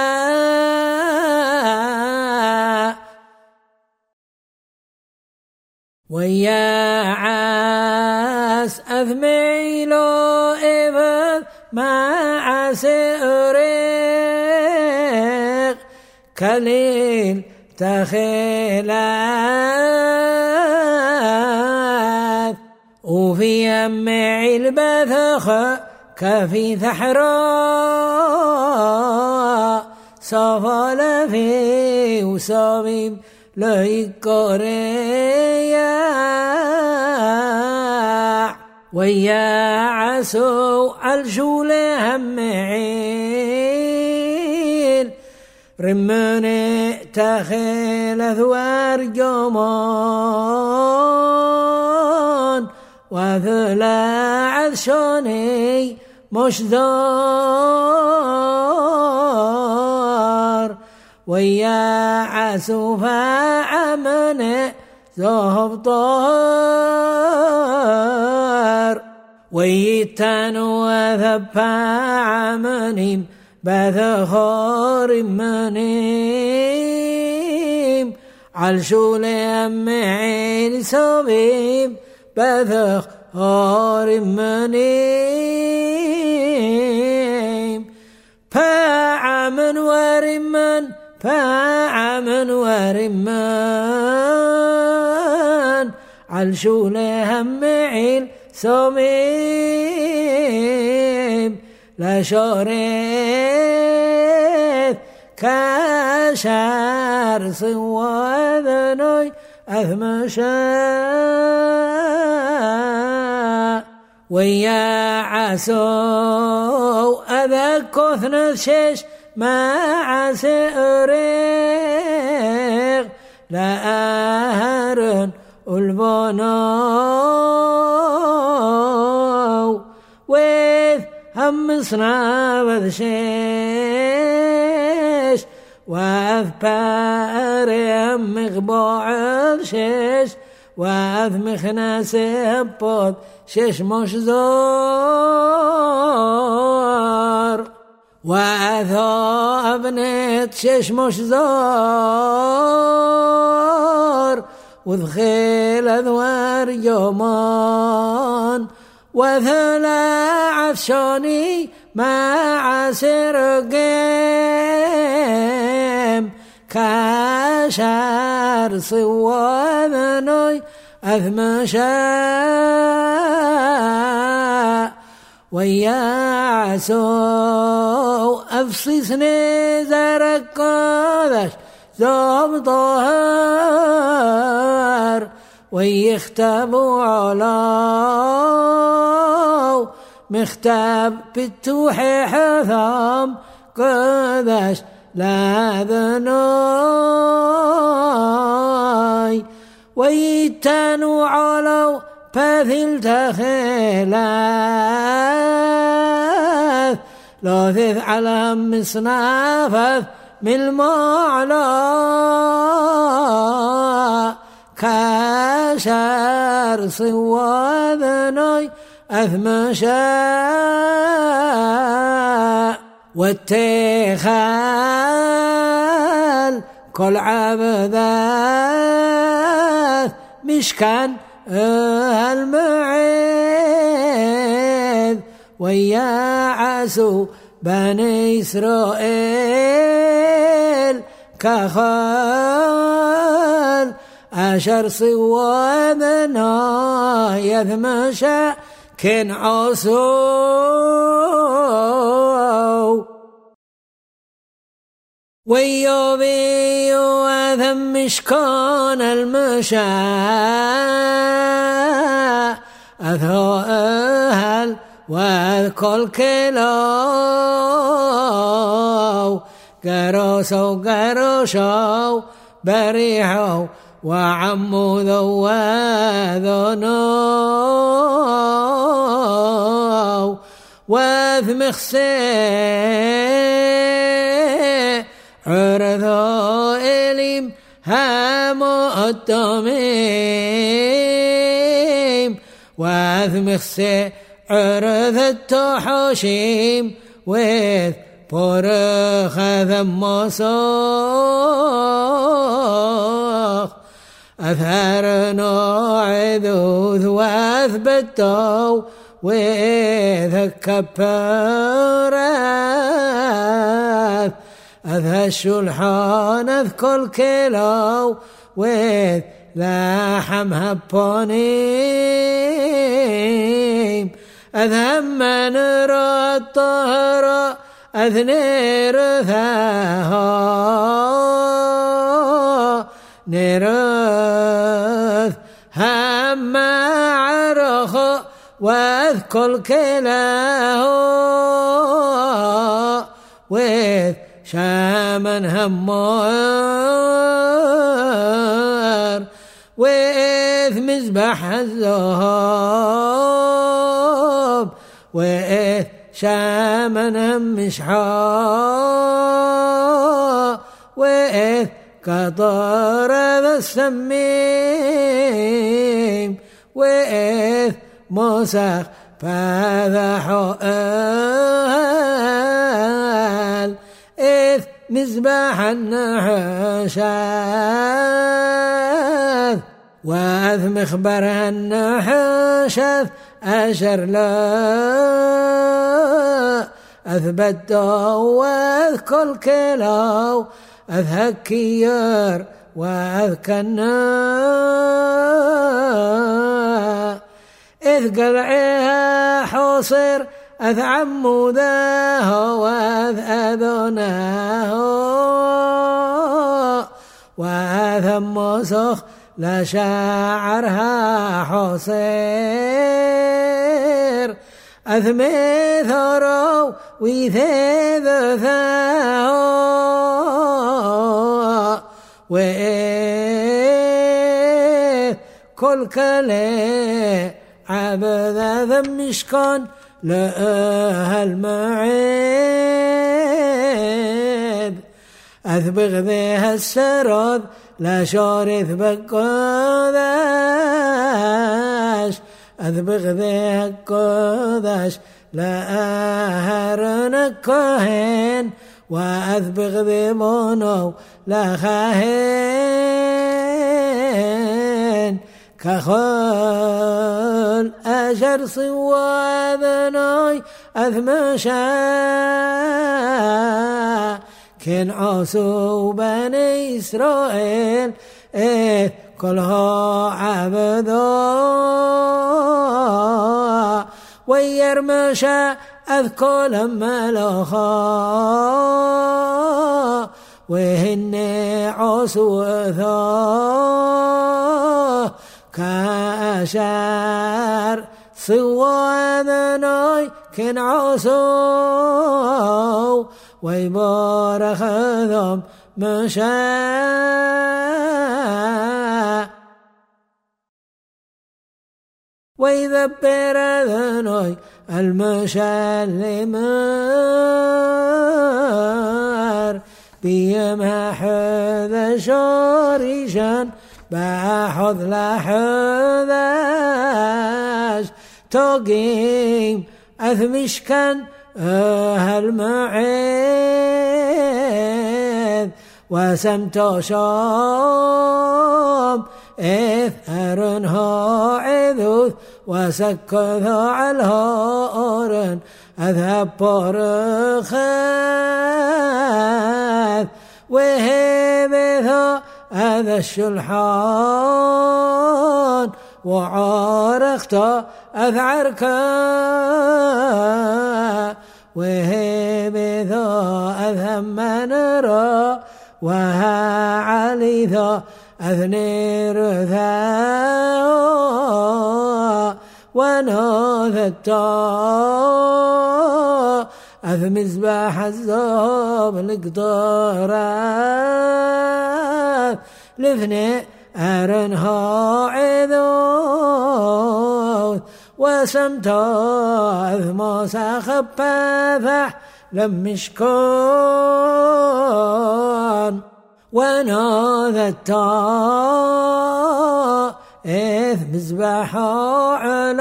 ويا أس أثمي له إبد مع سئرق كليل تخيلات وفي يمعي البثخ كفي ثحراء صفال في وصميم ليكوريا ويا عسو الجول همعيل رمني تخيل ثوار جمان وثلا عذشوني مش دار ويا عسوفا عمني ذهب طهر ويتان وذبا عمنيم بثخور منيم عالشول أمعين صبيب بثخور منيم فعمن ورمان فعمن ورمان عالشول همعين صميم لا شريث كاشار صوذني أثمشا ويا عسو أذكو ثنشش مع سئريغ لا أهرن البنو ويث هم صناب شيش واذ بارم مغبوع الشيش واذ مخناس بود شيش مش زور واذ ابنت شيش مش زور وذخيل أذوار يومان وثلا عفشاني مع سرقيم كاشار صوابني أثمشا ويا عسو أفصيصني زرق قادش ذوب طهر ويختبوا علو مختب بالتوحي حثام قدش لا ذنوي ويتانوا علو بثل تخيلاث لوثث على مصنافث من المعلى كاشار صوابني أثمشا والتخال كل عبذاث مشكان المعيذ ويا عسو بني إسرائيل كخال أشر صوابنا يثمشا كن عصو ويوبي وثم مشكان المشا أثو أهل وكل كيلو قروسو قروشو بريحو وعمو ذواذنو واثمخسي عرثو إليم هامو التميم واثمخسي عرث التحوشيم ويث برخ ذم صوخ أثار نوعذوذ وأثبتوا وإذا كبرت أذا الشلحان أذكر كيلو وإذ لحم هبونيم أذهم من رد طهر أذنير ثاها نرث هم عرخ واذكر كلاه وإذ شامن همار وإذ مذبح الذهب وإذ شامن هم مشحار وإذ كطر السميم وإذ مسخ فذحوا أهل إذ مذبح النحشاث وإذ مخبر النحشاث أشر لا أثبت وإذ كل كلاو أذ هكير وأذ كنا إذ قلعها حصر أذ عموداه وأذ أذناه وأذ مسخ لشاعرها حصير أذ مثروا ويثيذ ثاو وإذ كل كلي عبد ذمشكن لأهل معيد أثبغ ذيها السرد لا شورث بقوداش أثبغ ذيها قوداش لا أهرن الكهن وأثبغ ذي مونو لا خاهن كخل أجر صوى ذناي أثمشا كن عصو بني إسرائيل إيه كلها عبدا ويرمشا أذكر ملخا وهن عصو ذا كأشار صواناي كن عصو ويبارخ ذم مشاء ويذبر ذنوي المشلمار بيمح ذا شوريشان بأحض لحذاش توقيم أثمشكن أهل معيد وسمتو شام إذ أرنها عذوث وسكثا عالهارن أذهب برخاث وهبثا هذا الشلحان وعارختا أذعركا وهبثا أذهم منرا وها عليثا أذنير ذا وناثتا أذ مزباح الزهب القدارات لفني أرنها عذوث وسمتا أذ موسى خباثح لمشكون وناثتا إذ مزباحا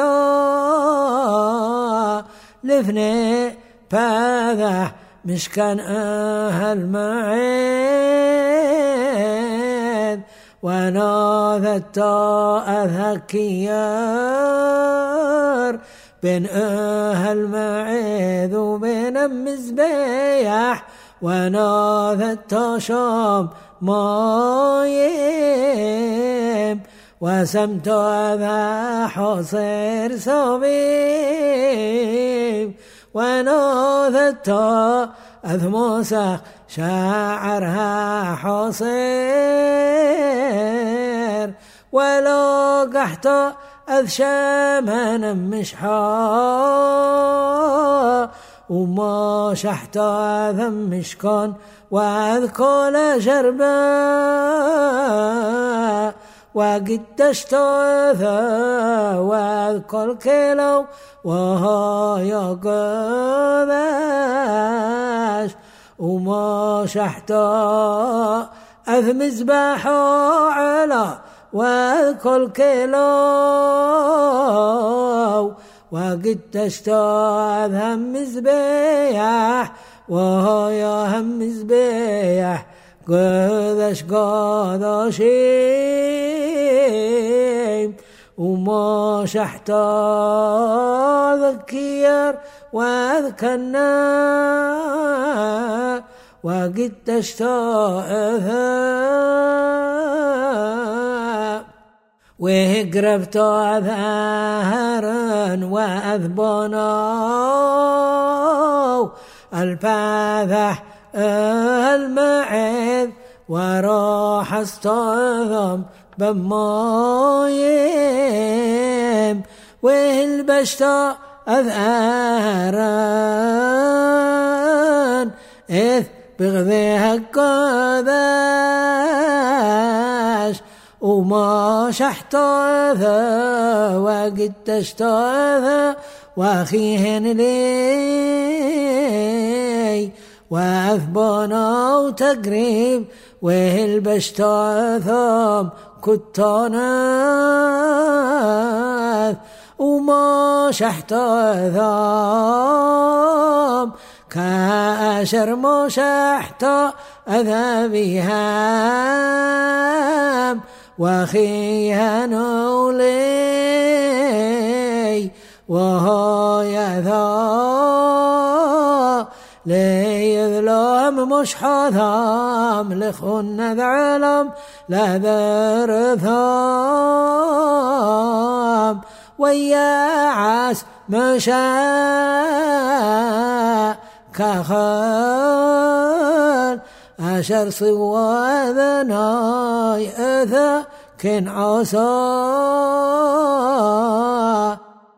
علا لفني باذح مشكن أهل معيد وناذت أذكيار بين أهل معيذ وبين المزبيح وناذت شام مايم وسمت ذا حصير صبيب وناذت أذ موسى شاعرها حصير ولو قحت أذ شمن مشحا وما شحت أذ مشكون وأذ كل شربا وقدشت ذا وأذ كل كيلو وهو يقذاش وما شحت أذ مزباح على وأذ كل كيلو وقدشت أذ هم مزبيح وهو هم مزبيح قدش قدشي وما شحت ذكير وذكرنا وقدشت أذى وقربت أذهرا وأذبنا الفاذح المعذ وراح استعظم بمايم والبشت أذهران إذ بغذيها قداش وما شحت ذا وقد تشتاذا وأخيهن لي وأثبنا وتقريب وهلبشت ثم كتاناث وما شحت ثم كأشر ما شحت أذابيهام وخيها نولي وهو يذا ليذلام مش حذام لخن ذعلم لا ذرثام ويا عاس مشاء كخال أشر صوى ذناي أذى كن عصا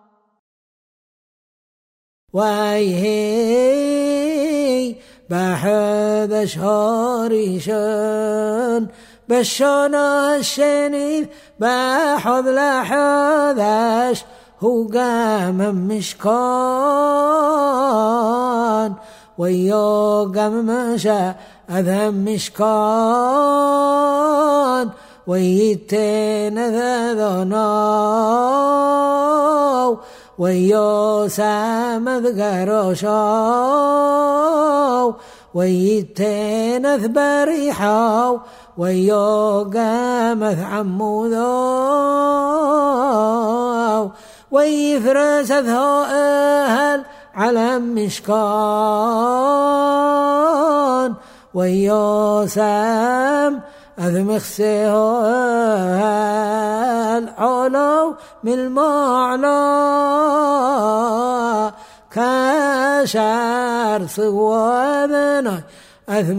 ويهي بحذ شهري شن بشنا الشنيذ بحذ لحذش هو قام مشكان ويو قام مشى أذهم مشكان ويتين ذا ذناو ويو سامذ قروشاو ويتين ذبريحاو ويو قامث عموداو ويفرس ذو أهل على مشكان ويو سام أذ مخسيه العلو من المعلى كاشار صوابنا أذ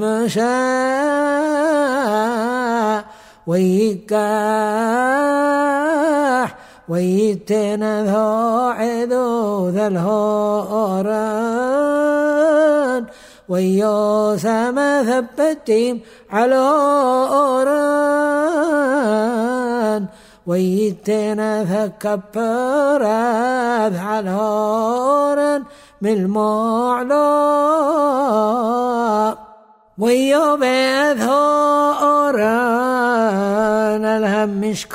مشاء ويكاح ويتنا ذو عذو ذا الهوران ويوسم ثبتهم على أوران ويتنا ثكبر على أوران من المعلى ويوبث أوران الهم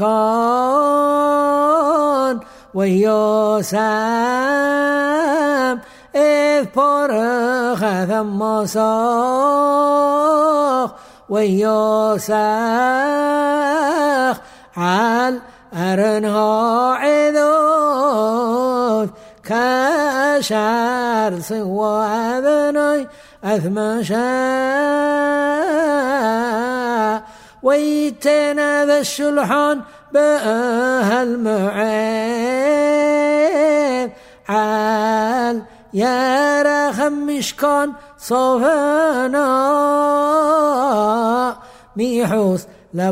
مشكان ويوسم إذ برخ ثم صاخ ويوسخ عال أرنها عذوث كاشار سوى أذني أثمشا ويتنا ذا الشلحان بأهل معين عال يا رخم مشكان صوفنا ميحوس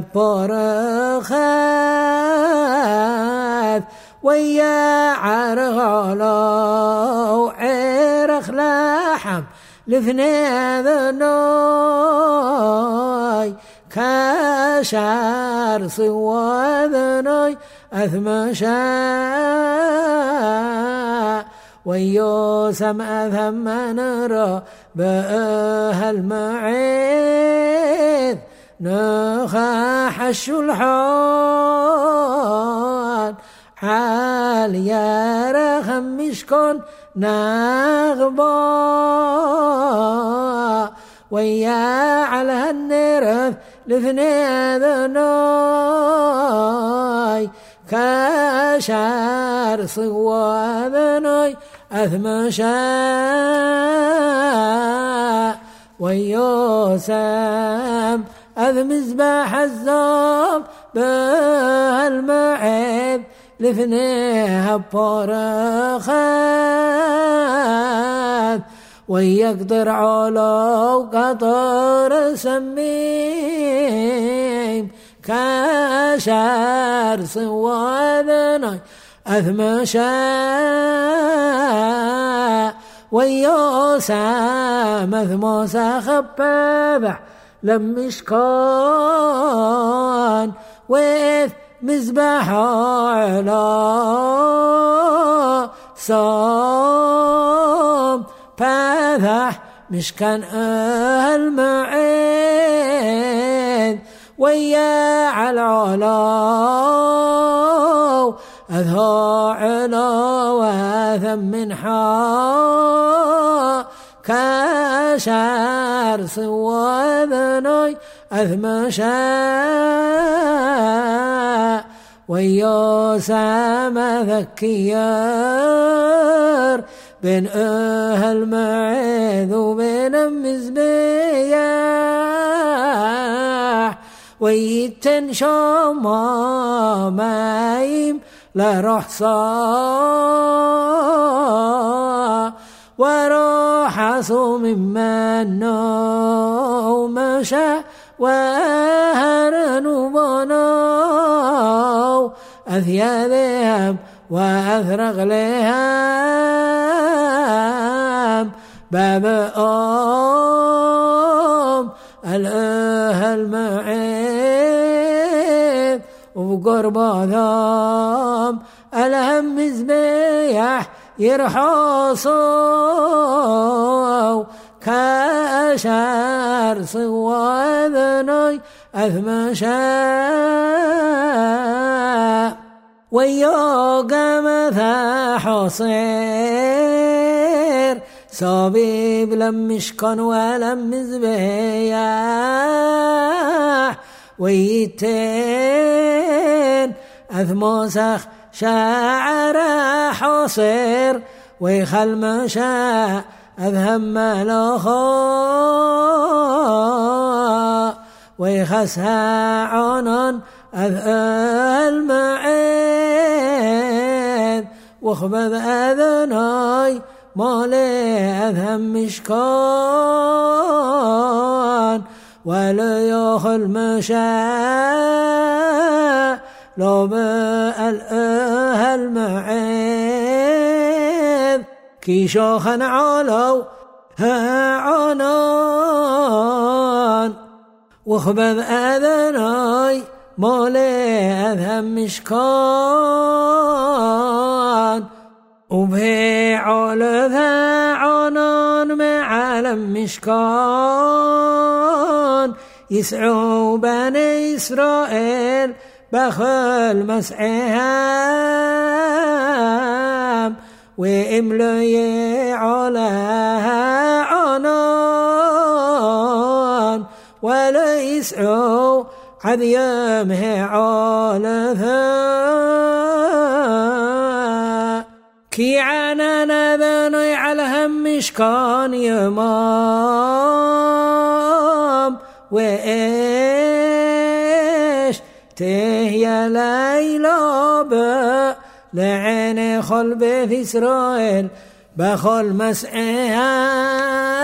لبارخاث ويا عرغالو عرخ لحم لفني ذناي كاشار صوى ذناي أثمشا ويوسم أثم نرى بأهل معيذ نخاح الشلحان حال يا رخم مشكون نغبا ويا على النرف لفني ذناي كاشار صوى ذناي أثمشا ويوسم أذ مزباح الزوم بالمعيب لفنيها بورخات ويقدر علو قطر سميم كاشار صوى ذناي أثمشا ويوسم أثموسى خبابح لمشكان وإذ مزبح على صام باذح مشكان أهل معين ويا على العلا أذها علا وثم من حا كاشار صوى ذناي أثمشا ويوسم ذكيار بين أهل معيذ وبين المزبيح ويتن شما مايم لرحصا وروحصوا ممن مشى وهرنوا بنوا أثيابهم وأثرق لهم باب أم الأهل معيب وبقربهم الهم مزبيح يرحصوا كاشار صوى ذناي أثمشا ويوقع مثا حصير صبيب لم يشكن ولم مزبيح ويتين أثموسخ شاعر حصير ويخل مشاء أذهم لخا ويخسها عنان أذأل معيد وخبذ أذناي مالي أذهم مشكان ولا يخل مشاء لو بأل معيد كي شوخن علو ها عنان وخبذ أذناي مالي أذهم مشكان وبيع لذا عنان معلم مشكان يسعوا بني إسرائيل بخل مسعهم وإملي علىها عنان ولا يسعو عذ يمه عالثا كي عنانا ذنوي على همش كان يمام وإيش تهيا ليلى با لعين خل بيت إسرائيل بخل مسعها